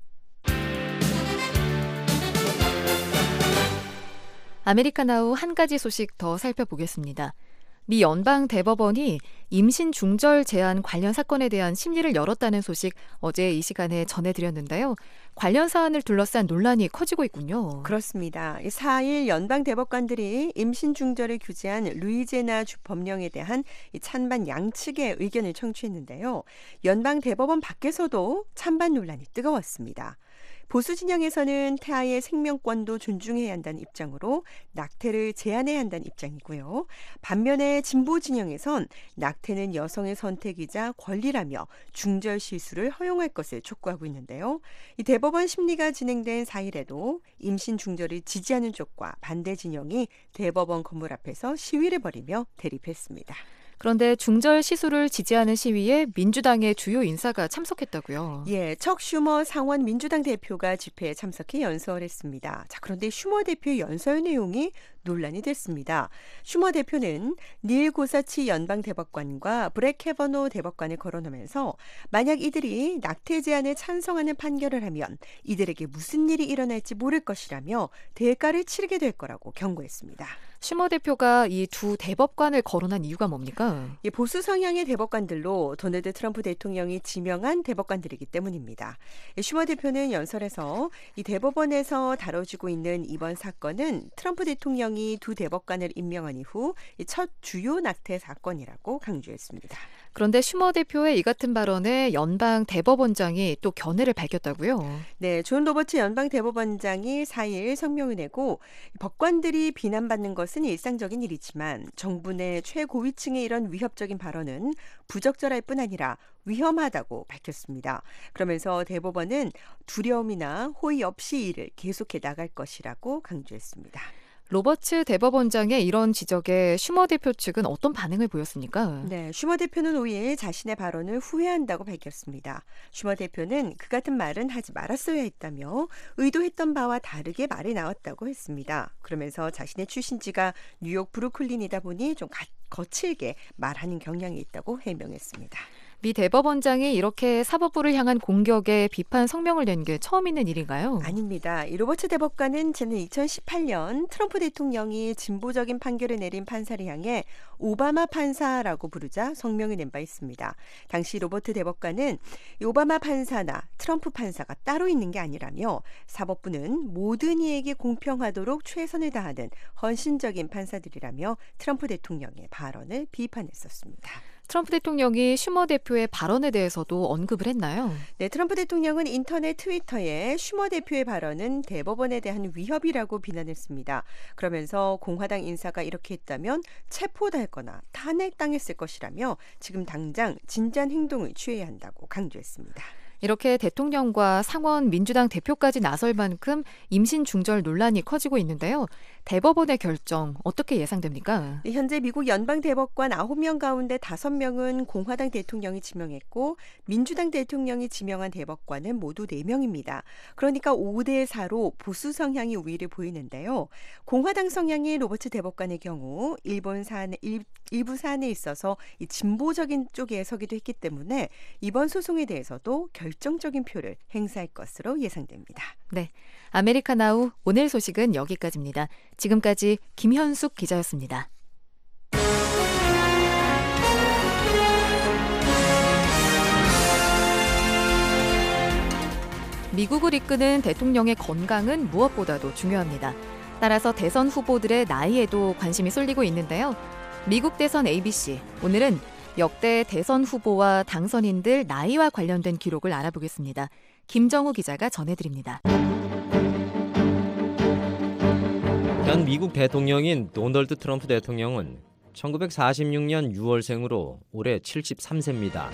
아메리카나우 한 가지 소식 더 살펴보겠습니다. 미 연방대법원이 임신 중절 제한 관련 사건에 대한 심리를 열었다는 소식 어제 이 시간에 전해드렸는데요. 관련 사안을 둘러싼 논란이 커지고 있군요. 그렇습니다. 4일 연방대법관들이 임신 중절을 규제한 루이지애나 주 법령에 대한 찬반 양측의 의견을 청취했는데요. 연방대법원 밖에서도 찬반 논란이 뜨거웠습니다. 보수 진영에서는 태아의 생명권도 존중해야 한다는 입장으로 낙태를 제한해야 한다는 입장이고요. 반면에 진보 진영에선 낙태는 여성의 선택이자 권리라며 중절 시술을 허용할 것을 촉구하고 있는데요. 이 대법원 심리가 진행된 4일에도 임신 중절을 지지하는 쪽과 반대 진영이 대법원 건물 앞에서 시위를 벌이며 대립했습니다. 그런데 중절 시술을 지지하는 시위에 민주당의 주요 인사가 참석했다고요? 예, 척 슈머 상원 민주당 대표가 집회에 참석해 연설을 했습니다. 자, 그런데 슈머 대표의 연설 내용이 논란이 됐습니다. 슈머 대표는 닐 고사치 연방대법관과 브렉 캐버노 대법관을 거론하면서 만약 이들이 낙태 제한에 찬성하는 판결을 하면 이들에게 무슨 일이 일어날지 모를 것이라며 대가를 치르게 될 거라고 경고했습니다. 슈머 대표가 이 두 대법관을 거론한 이유가 뭡니까? 보수 성향의 대법관들로 도널드 트럼프 대통령이 지명한 대법관들이기 때문입니다. 슈머 대표는 연설에서 이 대법원에서 다뤄지고 있는 이번 사건은 트럼프 대통령이 두 대법관을 임명한 이후 첫 주요 낙태 사건이라고 강조했습니다. 그런데 슈머 대표의 이 같은 발언에 연방 대법원장이 또 견해를 밝혔다고요? 네, 존 로버츠 연방 대법원장이 4일 성명을 내고 법관들이 비난받는 것은 일상적인 일이지만 정부 내 최고위층의 이런 위협적인 발언은 부적절할 뿐 아니라 위험하다고 밝혔습니다. 그러면서 대법원은 두려움이나 호의 없이 일을 계속해 나갈 것이라고 강조했습니다. 로버츠 대법원장의 이런 지적에 슈머 대표 측은 어떤 반응을 보였습니까? 네, 슈머 대표는 5일 자신의 발언을 후회한다고 밝혔습니다. 슈머 대표는 그 같은 말은 하지 말았어야 했다며 의도했던 바와 다르게 말이 나왔다고 했습니다. 그러면서 자신의 출신지가 뉴욕 브루클린이다 보니 좀 거칠게 말하는 경향이 있다고 해명했습니다. 미 대법원장이 이렇게 사법부를 향한 공격에 비판 성명을 낸 게 처음 있는 일인가요? 아닙니다. 이 로버츠 대법관은 지난 2018년 트럼프 대통령이 진보적인 판결을 내린 판사를 향해 오바마 판사라고 부르자 성명을 낸 바 있습니다. 당시 로버트 대법관은 이 오바마 판사나 트럼프 판사가 따로 있는 게 아니라며 사법부는 모든 이에게 공평하도록 최선을 다하는 헌신적인 판사들이라며 트럼프 대통령의 발언을 비판했었습니다. 트럼프 대통령이 슈머 대표의 발언에 대해서도 언급을 했나요? 네, 트럼프 대통령은 인터넷 트위터에 슈머 대표의 발언은 대법원에 대한 위협이라고 비난했습니다. 그러면서 공화당 인사가 이렇게 했다면 체포당했거나 탄핵당했을 것이라며 지금 당장 진지한 행동을 취해야 한다고 강조했습니다. 이렇게 대통령과 상원 민주당 대표까지 나설 만큼 임신 중절 논란이 커지고 있는데요. 대법원의 결정 어떻게 예상됩니까? 현재 미국 연방 대법관 9명 가운데 5명은 공화당 대통령이 지명했고 민주당 대통령이 지명한 대법관은 모두 4명입니다. 그러니까 5대 4로 보수 성향이 우위를 보이는데요. 공화당 성향의 로버츠 대법관의 경우 일부 사안에 있어서 이 진보적인 쪽에 서기도 했기 때문에 이번 소송에 대해서도 결정적인 표를 행사할 것으로 예상됩니다. 네, 아메리카나우 오늘 소식은 여기까지입니다. 지금까지 김현숙 기자였습니다. 미국을 이끄는 대통령의 건강은 무엇보다도 중요합니다. 따라서 대선 후보들의 나이에도 관심이 쏠리고 있는데요. 미국 대선 ABC, 오늘은 역대 대선 후보와 당선인들 나이와 관련된 기록을 알아보겠습니다. 김정우 기자가 전해드립니다. 현 미국 대통령인 도널드 트럼프 대통령은 1946년 6월생으로 올해 73세입니다.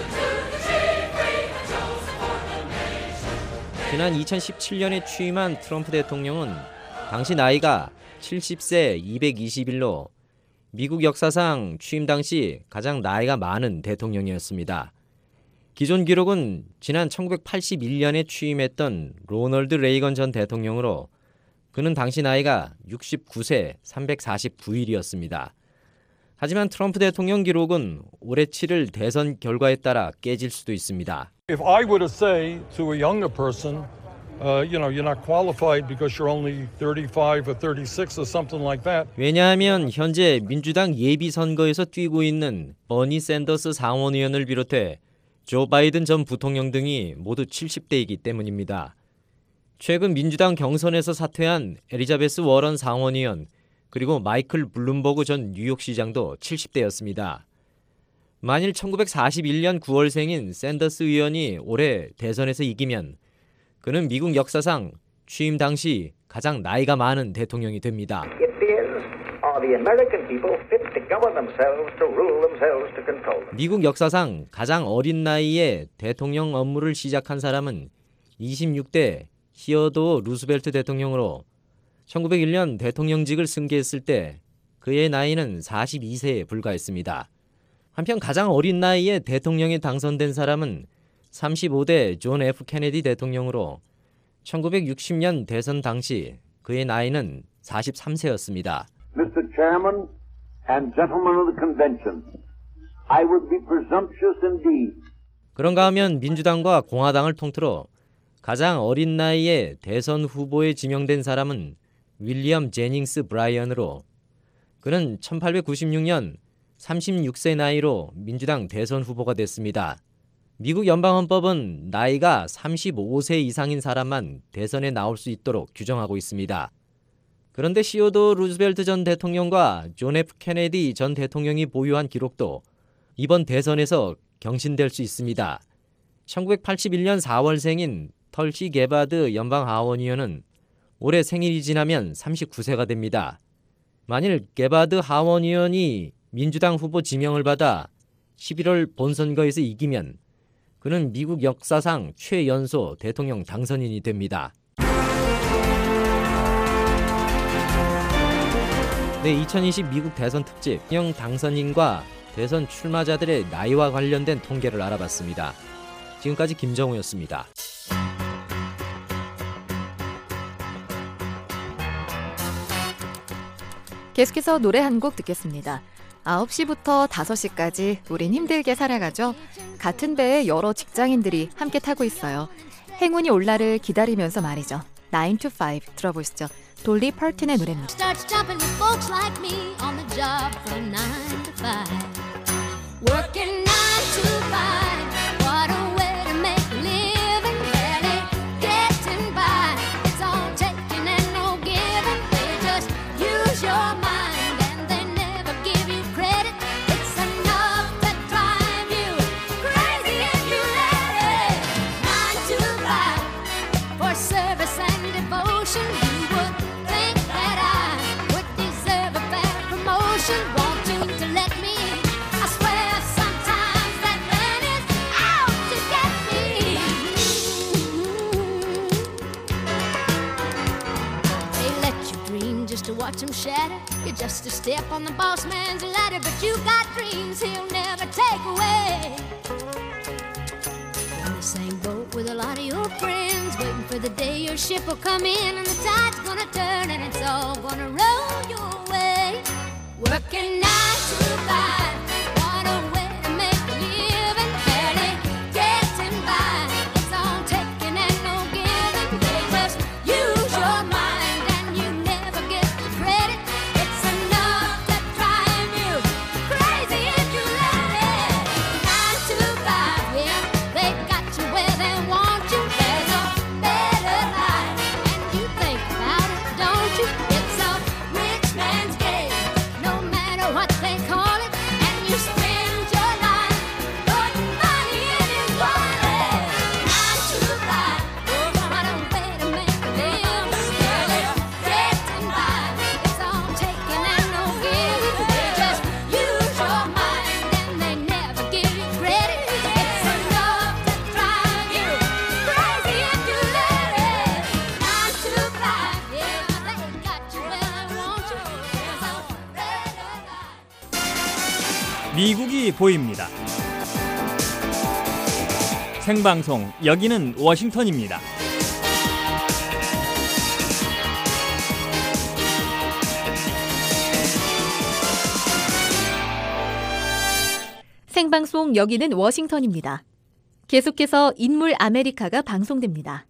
지난 2017년에 취임한 트럼프 대통령은 당시 나이가 70세 220일로 미국 역사상 취임 당시 가장 나이가 많은 대통령이었습니다. 기존 기록은 지난 1981년에 취임했던 로널드 레이건 전 대통령으로 그는 당시 나이가 69세 349일이었습니다. 하지만 트럼프 대통령 기록은 올해 치를 대선 결과에 따라 깨질 수도 있습니다. If I were to say to a younger person, you're not qualified because you're only 35 or 36 or something like that. 왜냐하면 현재 민주당 예비선거에서 뛰고 있는 버니 샌더스 상원의원을 비롯해 조 바이든 전 부통령 등이 모두 70대이기 때문입니다. 최근 민주당 경선에서 사퇴한 엘리자베스 워런 상원의원 그리고 마이클 블룸버그 전 뉴욕시장도 70대였습니다. 만일 1941년 9월생인 샌더스 의원이 올해 대선에서 이기면 그는 미국 역사상 취임 당시 가장 나이가 많은 대통령이 됩니다. 미국 역사상 가장 어린 나이에 대통령 업무를 시작한 사람은 26대 히어도어 루스벨트 대통령으로 1901년 대통령직을 승계했을 때 그의 나이는 42세에 불과했습니다. 한편 가장 어린 나이에 대통령에 당선된 사람은 35대 존 F 케네디 대통령으로 1960년 대선 당시 그의 나이는 43세였습니다. Mr. Chairman and gentlemen of the convention, I would be presumptuous indeed. 그런가 하면 민주당과 공화당을 통틀어 가장 어린 나이에 대선 후보에 지명된 사람은 윌리엄 제닝스 브라이언으로 그는 1896년 36세 나이로 민주당 대선 후보가 됐습니다. 미국 연방헌법은 나이가 35세 이상인 사람만 대선에 나올 수 있도록 규정하고 있습니다. 그런데 시어도어 루즈벨트 전 대통령과 존 F 케네디 전 대통령이 보유한 기록도 이번 대선에서 경신될 수 있습니다. 1981년 4월생인 털시 게바드 연방하원의원은 올해 생일이 지나면 39세가 됩니다. 만일 게바드 하원의원이 민주당 후보 지명을 받아 11월 본선거에서 이기면 그는 미국 역사상 최연소 대통령 당선인이 됩니다. 네, 2020 미국 대선 특집 대통령 당선인과 대선 출마자들의 나이와 관련된 통계를 알아봤습니다. 지금까지 김정우였습니다. 계속해서 노래 한 곡 듣겠습니다. 9시부터 5시까지 우린 힘들게 살아가죠. 같은 배에 여러 직장인들이 함께 타고 있어요. 행운이 올 날을 기다리면서 말이죠. 9 to 5 들어보시죠. 돌리 파튼의 노래입니다. Starts jumping with folks like me on the job from 9 to 5. Working 9 to 5. What a way to make a living. Barely getting by. It's all taking and no giving. They just use your mind and they never give you credit. It's enough to drive you crazy if you let it. 9 to 5 for service and devotion. You would think that I would deserve a fair promotion. Want you to let me? I swear sometimes that man is out to get me. watch him shatter. You're just a step on the boss man's ladder, but you got dreams he'll never take away. You're in the same boat with a lot of your friends, waiting for the day your ship will come in and the tide's gonna turn and it's all gonna roll your way. Working 9 to 5, what a way to make a living, barely getting by. It's all taking and no giving. They just use your mind and you never get the credit. It's enough to drive you crazy if you let it. 9 to 5, yeah, they got you where they want you. There's a better life, and you think about it, don't you? It's a rich man's game, no matter what they call it, and you spend your life putting money in his wallet. 9 to 5, what a way to make a living, barely getting by. It's all taking and no giving. They just use your mind and they never give you credit. It's enough to drive you crazy if you let it. 9 to 5, yeah, they got you where they want you. There's a better life. 미국이 보입니다. 생방송 여기는 워싱턴입니다. 생방송 여기는 워싱턴입니다. 계속해서 인물 아메리카가 방송됩니다.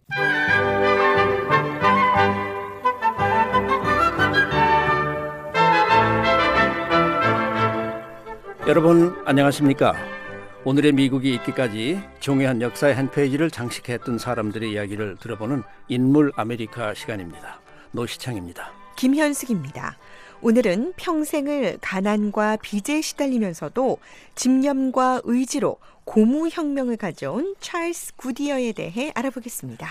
여러분 안녕하십니까? 오늘의 미국이 있기까지 중요한 역사의 한 페이지를 장식했던 사람들의 이야기를 들어보는 인물 아메리카 시간입니다. 노시창입니다. 김현숙입니다. 오늘은 평생을 가난과 빚에 시달리면서도 집념과 의지로 고무혁명을 가져온 찰스 구디어에 대해 알아보겠습니다.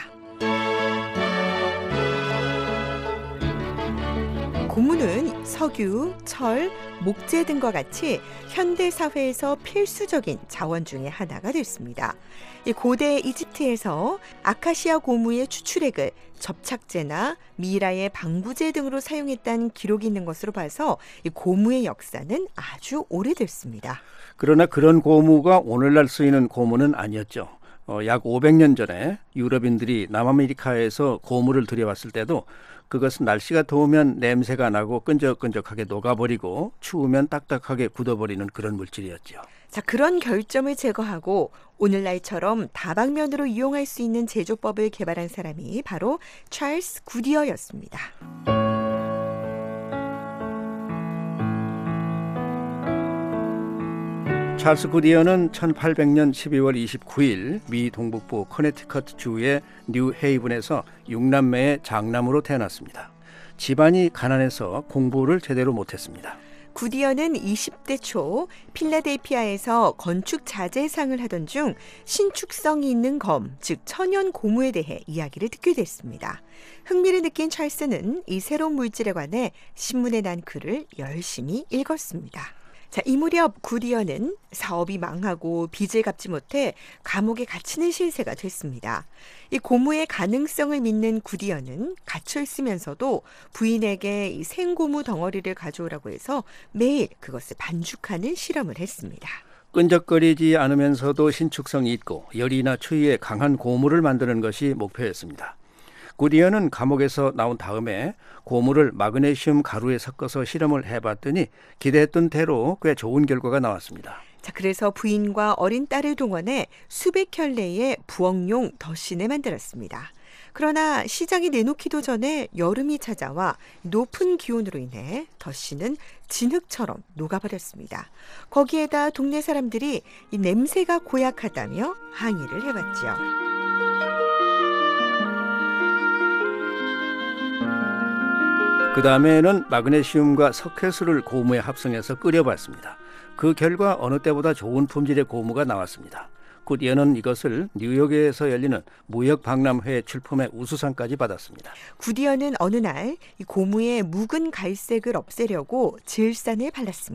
고무는 석유, 철, 목재 등과 같이 현대 사회에서 필수적인 자원 중에 하나가 됐습니다. 이 고대 이집트에서 아카시아 고무의 추출액을 접착제나 미라의 방부제 등으로 사용했다는 기록이 있는 것으로 봐서 이 고무의 역사는 아주 오래됐습니다. 그러나 그런 고무가 오늘날 쓰이는 고무는 아니었죠. 약 500년 전에 유럽인들이 남아메리카에서 고무를 들여왔을 때도 그것은 날씨가 더우면 냄새가 나고 끈적끈적하게 녹아버리고 추우면 딱딱하게 굳어버리는 그런 물질이었죠. 자, 그런 결점을 제거하고 오늘날처럼 다방면으로 이용할 수 있는 제조법을 개발한 사람이 바로 찰스 구디어였습니다. 찰스 구디어는 1800년 12월 29일 미 동북부 커네티컷 주의 뉴 헤이븐에서 6남매의 장남으로 태어났습니다. 집안이 가난해서 공부를 제대로 못했습니다. 구디어는 20대 초 필라델피아에서 건축 자재상을 하던 중 신축성이 있는 검, 즉 천연 고무에 대해 이야기를 듣게 됐습니다. 흥미를 느낀 찰스는 이 새로운 물질에 관해 신문에 난 글을 열심히 읽었습니다. 자, 이 무렵 구디어는 사업이 망하고 빚을 갚지 못해 감옥에 갇히는 실세가 됐습니다. 이 고무의 가능성을 믿는 구디어는 갇혀 있으면서도 부인에게 이 생고무 덩어리를 가져오라고 해서 매일 그것을 반죽하는 실험을 했습니다. 끈적거리지 않으면서도 신축성이 있고 열이나 추위에 강한 고무를 만드는 것이 목표였습니다. 구디어는 감옥에서 나온 다음에 고무를 마그네슘 가루에 섞어서 실험을 해봤더니 기대했던 대로 꽤 좋은 결과가 나왔습니다. 자, 그래서 부인과 어린 딸을 동원해 수백 켤레의 부엌용 덧신을 만들었습니다. 그러나 시장에 내놓기도 전에 여름이 찾아와 높은 기온으로 인해 덧신은 진흙처럼 녹아버렸습니다. 거기에다 동네 사람들이 이 냄새가 고약하다며 항의를 해봤죠. 그 다음에는 마그네슘과 석회수를 고무에 합성해서 끓여봤습니다. 그 결과 어느 때보다 좋은 품질의 고무가 나왔습니다. 구디어는 이것을 뉴욕에서 열리는 무역박람회 출품의 우수상까지 받았습니다. 구디어는 어느 날 이 고무의 묵은 갈색을 없애려고 질산을 발랐습니다.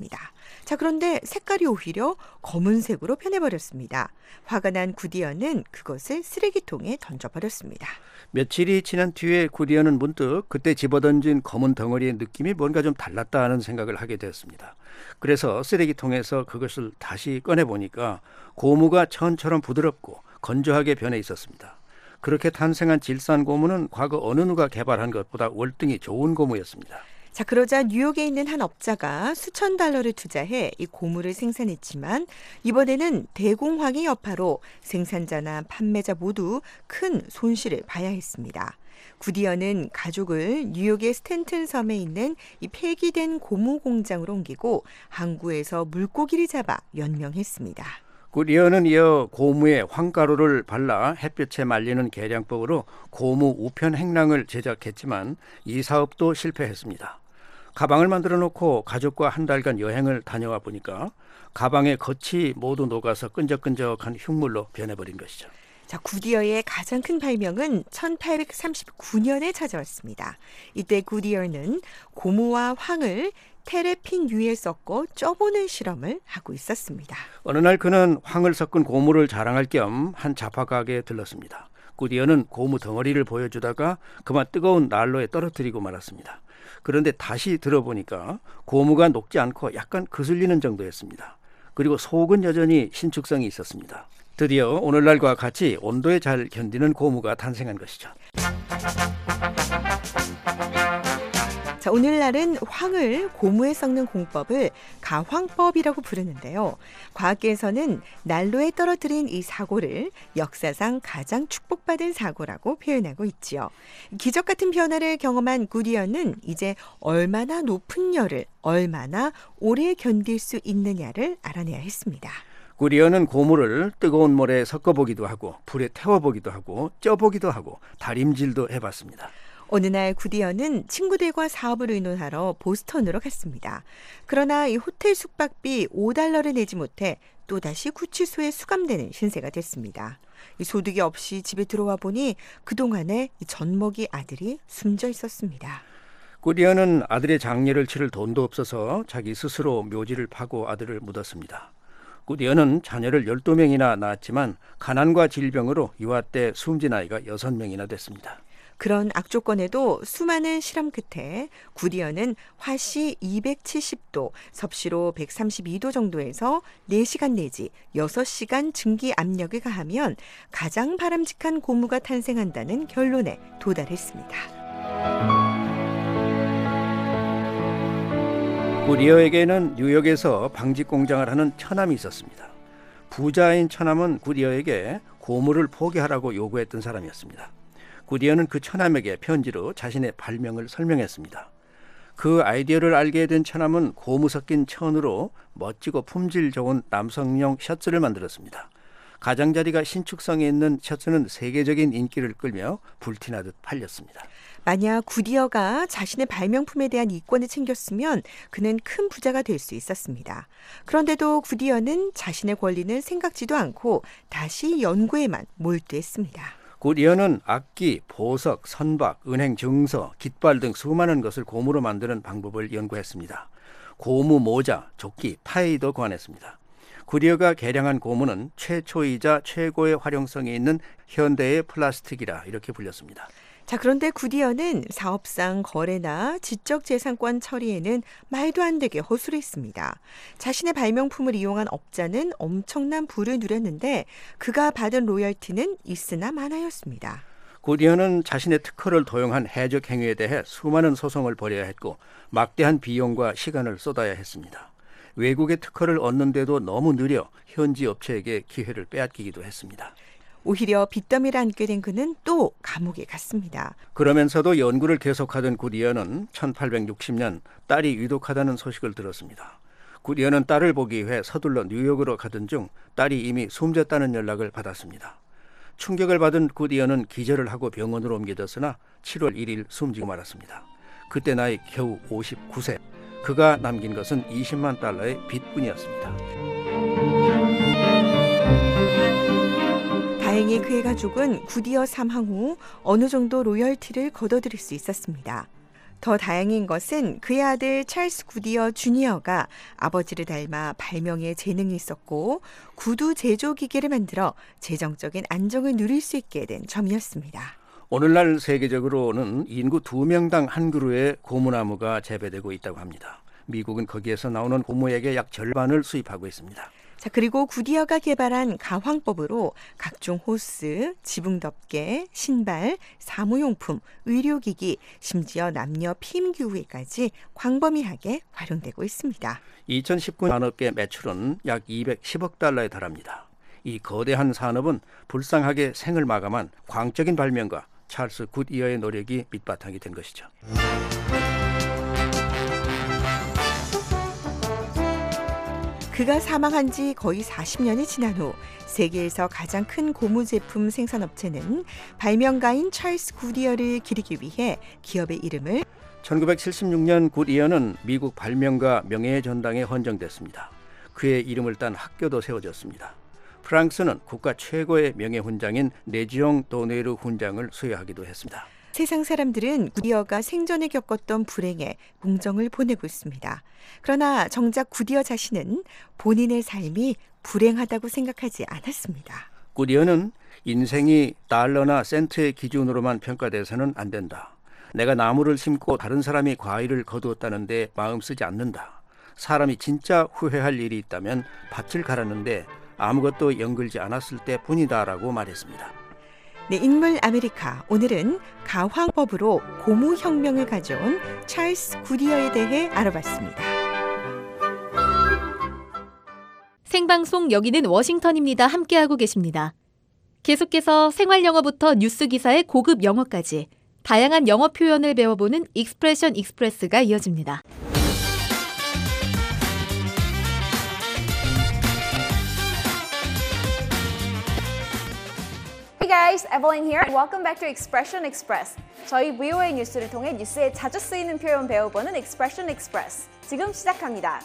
자, 그런데 색깔이 오히려 검은색으로 변해버렸습니다. 화가 난 구디언은 그것을 쓰레기통에 던져버렸습니다. 며칠이 지난 뒤에 구디언은 문득 그때 집어던진 검은 덩어리의 느낌이 뭔가 좀 달랐다 하는 생각을 하게 되었습니다. 그래서 쓰레기통에서 그것을 다시 꺼내보니까 고무가 천처럼 부드럽고 건조하게 변해 있었습니다. 그렇게 탄생한 질산 고무는 과거 어느 누가 개발한 것보다 월등히 좋은 고무였습니다. 자, 그러자 뉴욕에 있는 한 업자가 수천 달러를 투자해 이 고무를 생산했지만 이번에는 대공황의 여파로 생산자나 판매자 모두 큰 손실을 봐야 했습니다. 구디언은 가족을 뉴욕의 스탠튼 섬에 있는 이 폐기된 고무 공장으로 옮기고 항구에서 물고기를 잡아 연명했습니다. 구디언은 이어 고무에 황가루를 발라 햇볕에 말리는 계량법으로 고무 우편 행랑을 제작했지만 이 사업도 실패했습니다. 가방을 만들어 놓고 가족과 한 달간 여행을 다녀와 보니까 가방의 겉이 모두 녹아서 끈적끈적한 흉물로 변해버린 것이죠. 자, 구디어의 가장 큰 발명은 1839년에 찾아왔습니다. 이때 구디어는 고무와 황을 테레핀 유에 섞어 쪄보는 실험을 하고 있었습니다. 어느 날 그는 황을 섞은 고무를 자랑할 겸 한 잡화 가게에 들렀습니다. 구디어는 고무 덩어리를 보여주다가 그만 뜨거운 난로에 떨어뜨리고 말았습니다. 그런데 다시 들어보니까 고무가 녹지 않고 약간 그슬리는 정도였습니다. 그리고 속은 여전히 신축성이 있었습니다. 드디어 오늘날과 같이 온도에 잘 견디는 고무가 탄생한 것이죠. 자, 오늘날은 황을 고무에 섞는 공법을 가황법이라고 부르는데요. 과학계에서는 난로에 떨어뜨린 이 사고를 역사상 가장 축복받은 사고라고 표현하고 있지요. 기적 같은 변화를 경험한 구디언은 이제 얼마나 높은 열을 얼마나 오래 견딜 수 있느냐를 알아내야 했습니다. 구디언은 고무를 뜨거운 물에 섞어보기도 하고 불에 태워보기도 하고 쪄보기도 하고 다림질도 해봤습니다. 어느 날 구디언은 친구들과 사업을 의논하러 보스턴으로 갔습니다. 그러나 이 호텔 숙박비 $5를 내지 못해 또다시 구치소에 수감되는 신세가 됐습니다. 이 소득이 없이 집에 들어와 보니 그동안에 이 젖먹이 아들이 숨져 있었습니다. 구디언은 아들의 장례를 치를 돈도 없어서 자기 스스로 묘지를 파고 아들을 묻었습니다. 구디언은 자녀를 12명이나 낳았지만 가난과 질병으로 유아 때 숨진 아이가 6명이나 됐습니다. 그런 악조건에도 수많은 실험 끝에 구디언은 화씨 270도, 섭씨로 132도 정도에서 4시간 내지 6시간 증기 압력을 가하면 가장 바람직한 고무가 탄생한다는 결론에 도달했습니다. 구디어에게는 뉴욕에서 방직 공장을 하는 처남이 있었습니다. 부자인 처남은 구디어에게 고무를 포기하라고 요구했던 사람이었습니다. 구디어는 그 처남에게 편지로 자신의 발명을 설명했습니다. 그 아이디어를 알게 된 처남은 고무 섞인 천으로 멋지고 품질 좋은 남성용 셔츠를 만들었습니다. 가장자리가 신축성에 있는 셔츠는 세계적인 인기를 끌며 불티나듯 팔렸습니다. 만약 구디어가 자신의 발명품에 대한 이권을 챙겼으면 그는 큰 부자가 될 수 있었습니다. 그런데도 구디어는 자신의 권리는 생각지도 않고 다시 연구에만 몰두했습니다. 구디어는 악기, 보석, 선박, 은행 증서, 깃발 등 수많은 것을 고무로 만드는 방법을 연구했습니다. 고무 모자, 조끼, 타이도 고안했습니다. 구디어가 개량한 고무는 최초이자 최고의 활용성이 있는 현대의 플라스틱이라 이렇게 불렸습니다. 자, 그런데 구디어는 사업상 거래나 지적재산권 처리에는 말도 안 되게 허술했습니다. 자신의 발명품을 이용한 업자는 엄청난 부를 누렸는데 그가 받은 로열티는 있으나 마나였습니다. 구디어는 자신의 특허를 도용한 해적 행위에 대해 수많은 소송을 벌여야 했고 막대한 비용과 시간을 쏟아야 했습니다. 외국의 특허를 얻는데도 너무 느려 현지 업체에게 기회를 빼앗기기도 했습니다. 오히려 빚더미를 안게 된 그는 또 감옥에 갔습니다. 그러면서도 연구를 계속하던 구디어는 1860년 딸이 위독하다는 소식을 들었습니다. 구디어는 딸을 보기 위해 서둘러 뉴욕으로 가던 중 딸이 이미 숨졌다는 연락을 받았습니다. 충격을 받은 구디어는 기절을 하고 병원으로 옮겨졌으나 7월 1일 숨지고 말았습니다. 그때 나이 겨우 59세. 그가 남긴 것은 $20만 빚뿐이었습니다. 다행히 그의 가족은 구디어 사망 후 어느 정도 로열티를 거둬들일 수 있었습니다. 더 다행인 것은 그의 아들 찰스 구디어 주니어가 아버지를 닮아 발명에 재능이 있었고 구두 제조 기계를 만들어 재정적인 안정을 누릴 수 있게 된 점이었습니다. 오늘날 세계적으로는 인구 2명당 한 그루의 고무나무가 재배되고 있다고 합니다. 미국은 거기에서 나오는 고무액의 약 절반을 수입하고 있습니다. 자, 그리고 구디어가 개발한 가황법으로 각종 호스, 지붕덮개, 신발, 사무용품, 의료기기, 심지어 남녀 피임기구에까지 광범위하게 활용되고 있습니다. 2019년 산업계 매출은 약 210억 달러에 달합니다. 이 거대한 산업은 불쌍하게 생을 마감한 광적인 발명가 찰스 굿이어의 노력이 밑바탕이 된 것이죠. 그가 사망한 지 거의 40년이 지난 후 세계에서 가장 큰 고무 제품 생산업체는 발명가인 찰스 굿이어를 기리기 위해 기업의 이름을 1976년 굿이어는 미국 발명가 명예의 전당에 헌정됐습니다. 그의 이름을 딴 학교도 세워졌습니다. 프랑스는 국가 최고의 명예훈장인 레지옹 도네르 훈장을 수여하기도 했습니다. 세상 사람들은 굿이어가 생전에 겪었던 불행에 공정을 보내고 있습니다. 그러나 정작 굿이어 자신은 본인의 삶이 불행하다고 생각하지 않았습니다. 굿이어는 인생이 달러나 센트의 기준으로만 평가돼서는 안 된다. 내가 나무를 심고 다른 사람이 과일을 거두었다는데 마음 쓰지 않는다. 사람이 진짜 후회할 일이 있다면 밭을 갈았는데 아무것도 연글지 않았을 때뿐이다라고 말했습니다. 네, 인물 아메리카. 오늘은 가황법으로 고무혁명을 가져온 찰스 굿이어에 대해 알아봤습니다. 생방송 여기는 워싱턴입니다. 함께하고 계십니다. 계속해서 생활영어부터 뉴스기사의 고급 영어까지 다양한 영어 표현을 배워보는 익스프레션 익스프레스가 이어집니다. Hey guys, Evelyn here. Welcome back to Expression Express. 저희 VOA 뉴스를 통해 뉴스에 자주 쓰이는 표현 배워보는 Expression Express. 지금 시작합니다.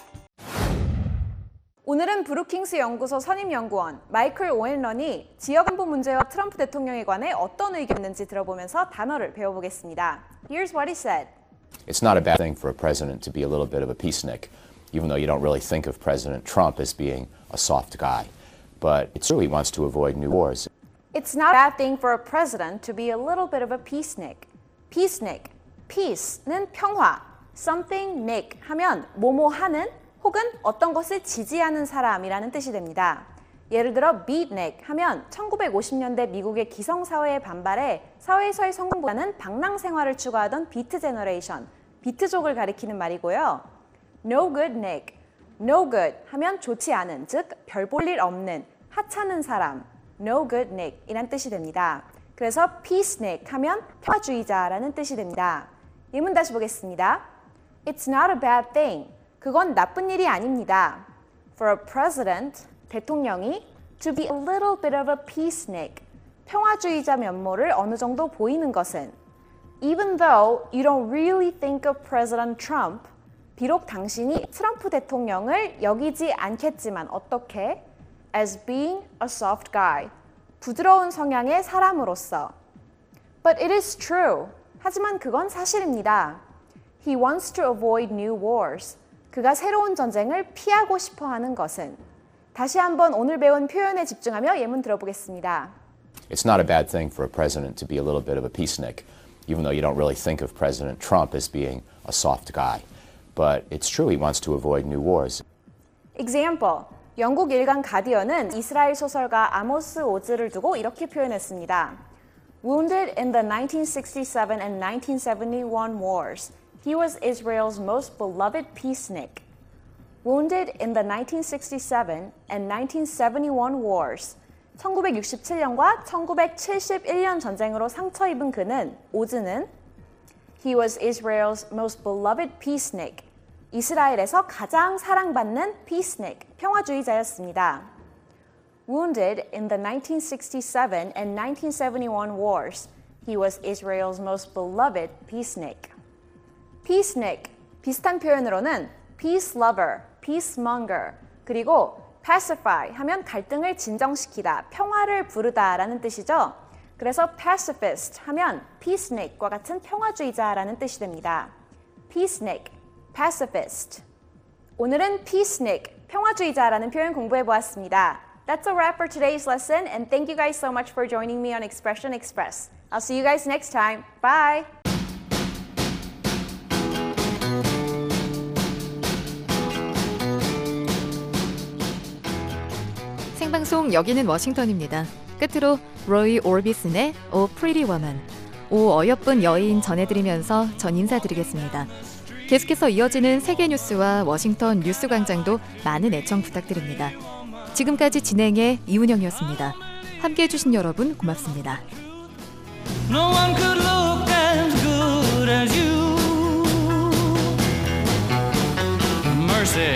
오늘은 브루킹스 연구소 선임연구원 마이클 오앤런이 지역 안보 문제와 트럼프 대통령에 관해 어떤 의견이었는지 들어보면서 단어를 배워보겠습니다. Here's what he said. It's not a bad thing for a president to be a little bit of a peacenik, even though you don't really think of President Trump as being a soft guy. But it's true he wants to avoid new wars. It's not a bad thing for a president to be a little bit of a peacenik. Peacenik, peace는 평화, something nick 하면 뭐뭐 하는 혹은 어떤 것을 지지하는 사람이라는 뜻이 됩니다. 예를 들어 beatnik 하면 1950년대 미국의 기성사회의 반발에 사회에서의 성공보다는 방랑 생활을 추구하던 비트 제너레이션, 비트족을 가리키는 말이고요. No good nick, no good 하면 좋지 않은, 즉 별 볼 일 없는, 하찮은 사람, no good nick 이란 뜻이 됩니다. 그래서 peacenik 하면 평화주의자라는 뜻이 됩니다. 예문 다시 보겠습니다. It's not a bad thing. 그건 나쁜 일이 아닙니다. For a president, 대통령이 to be a little bit of a peacenik, 평화주의자 면모를 어느 정도 보이는 것은 even though you don't really think of President Trump, 비록 당신이 트럼프 대통령을 여기지 않겠지만 어떻게? As being a soft guy, 부드러운 성향의 사람으로서. But it is true. 하지만 그건 사실입니다. He wants to avoid new wars. 그가 새로운 전쟁을 피하고 싶어 하는 것은. 다시 한번 오늘 배운 표현에 집중하며 예문 들어보겠습니다. It's not a bad thing for a president to be a little bit of a peacenik, even though you don't really think of President Trump as being a soft guy. But it's true he wants to avoid new wars. Example. 영국 일간 가디언은 이스라엘 소설가 아모스 오즈를 두고 이렇게 표현했습니다. Wounded in the 1967 and 1971 wars, he was Israel's most beloved peacenik. Wounded in the 1967 and 1971 wars, 1967년과 1971년 전쟁으로 상처 입은 그는, 오즈는 He was Israel's most beloved peacenik. 이스라엘에서 가장 사랑받는 peacenik, 평화주의자였습니다. Wounded in the 1967 and 1971 wars, he was Israel's most beloved peacenik. peacenik, 비슷한 표현으로는 peace lover, peacemonger, 그리고 pacify 하면 갈등을 진정시키다, 평화를 부르다라는 뜻이죠. 그래서 pacifist 하면 peacenik과 같은 평화주의자라는 뜻이 됩니다. peacenik, pacifist. 오늘은 peacenik, 평화주의자라는 표현 공부해 보았습니다. That's a wrap for today's lesson, and thank you guys so much for joining me on Expression Express. I'll see you guys next time. Bye! 생방송 여기는 워싱턴입니다. 끝으로 로이 올비슨의 O Pretty Woman, 오 어여쁜 여인 전해드리면서 전 인사드리겠습니다. 계속해서 이어지는 세계 뉴스와 워싱턴 뉴스 광장도 많은 애청 부탁드립니다. 지금까지 진행의 이운영이었습니다. 함께해 주신 여러분 고맙습니다. No one could look as good as you. Mercy.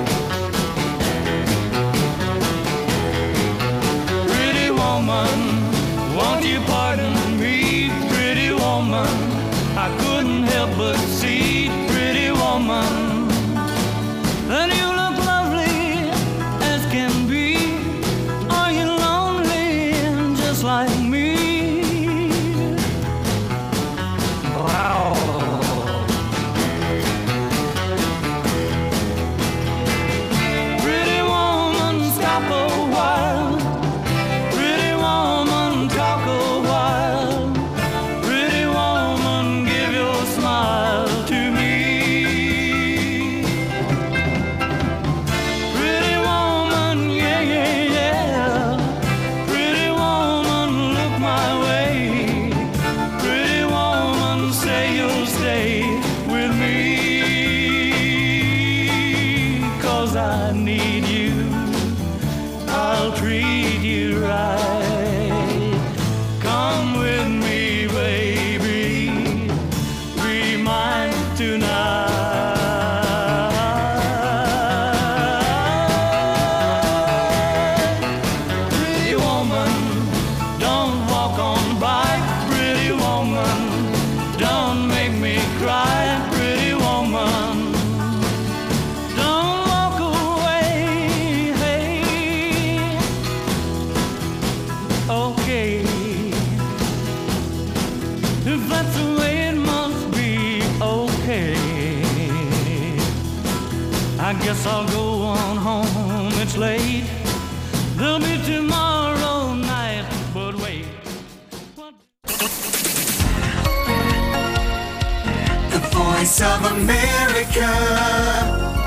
Pretty woman, won't you pardon me? Pretty woman, I couldn't help but see. Pretty woman, and you look lovely as can be. Are you lonely just like me? Wow. Pretty woman, stop a while. Pretty woman, talk a while. Pretty woman, give your smile to me. Pretty woman, yeah, yeah, yeah. Pretty woman, look my way. Pretty woman, say you'll stay with me. 'Cause I need you, I'll treat you right. Come with me, baby, be mine tonight. Pretty woman, don't walk on by. Pretty woman, don't make me cry. Pretty woman, don't walk away. Hey, okay, if that's the way it must be, okay. I guess I'll go on home, it's late. There'll be tomorrow night, but wait. The Voice of America,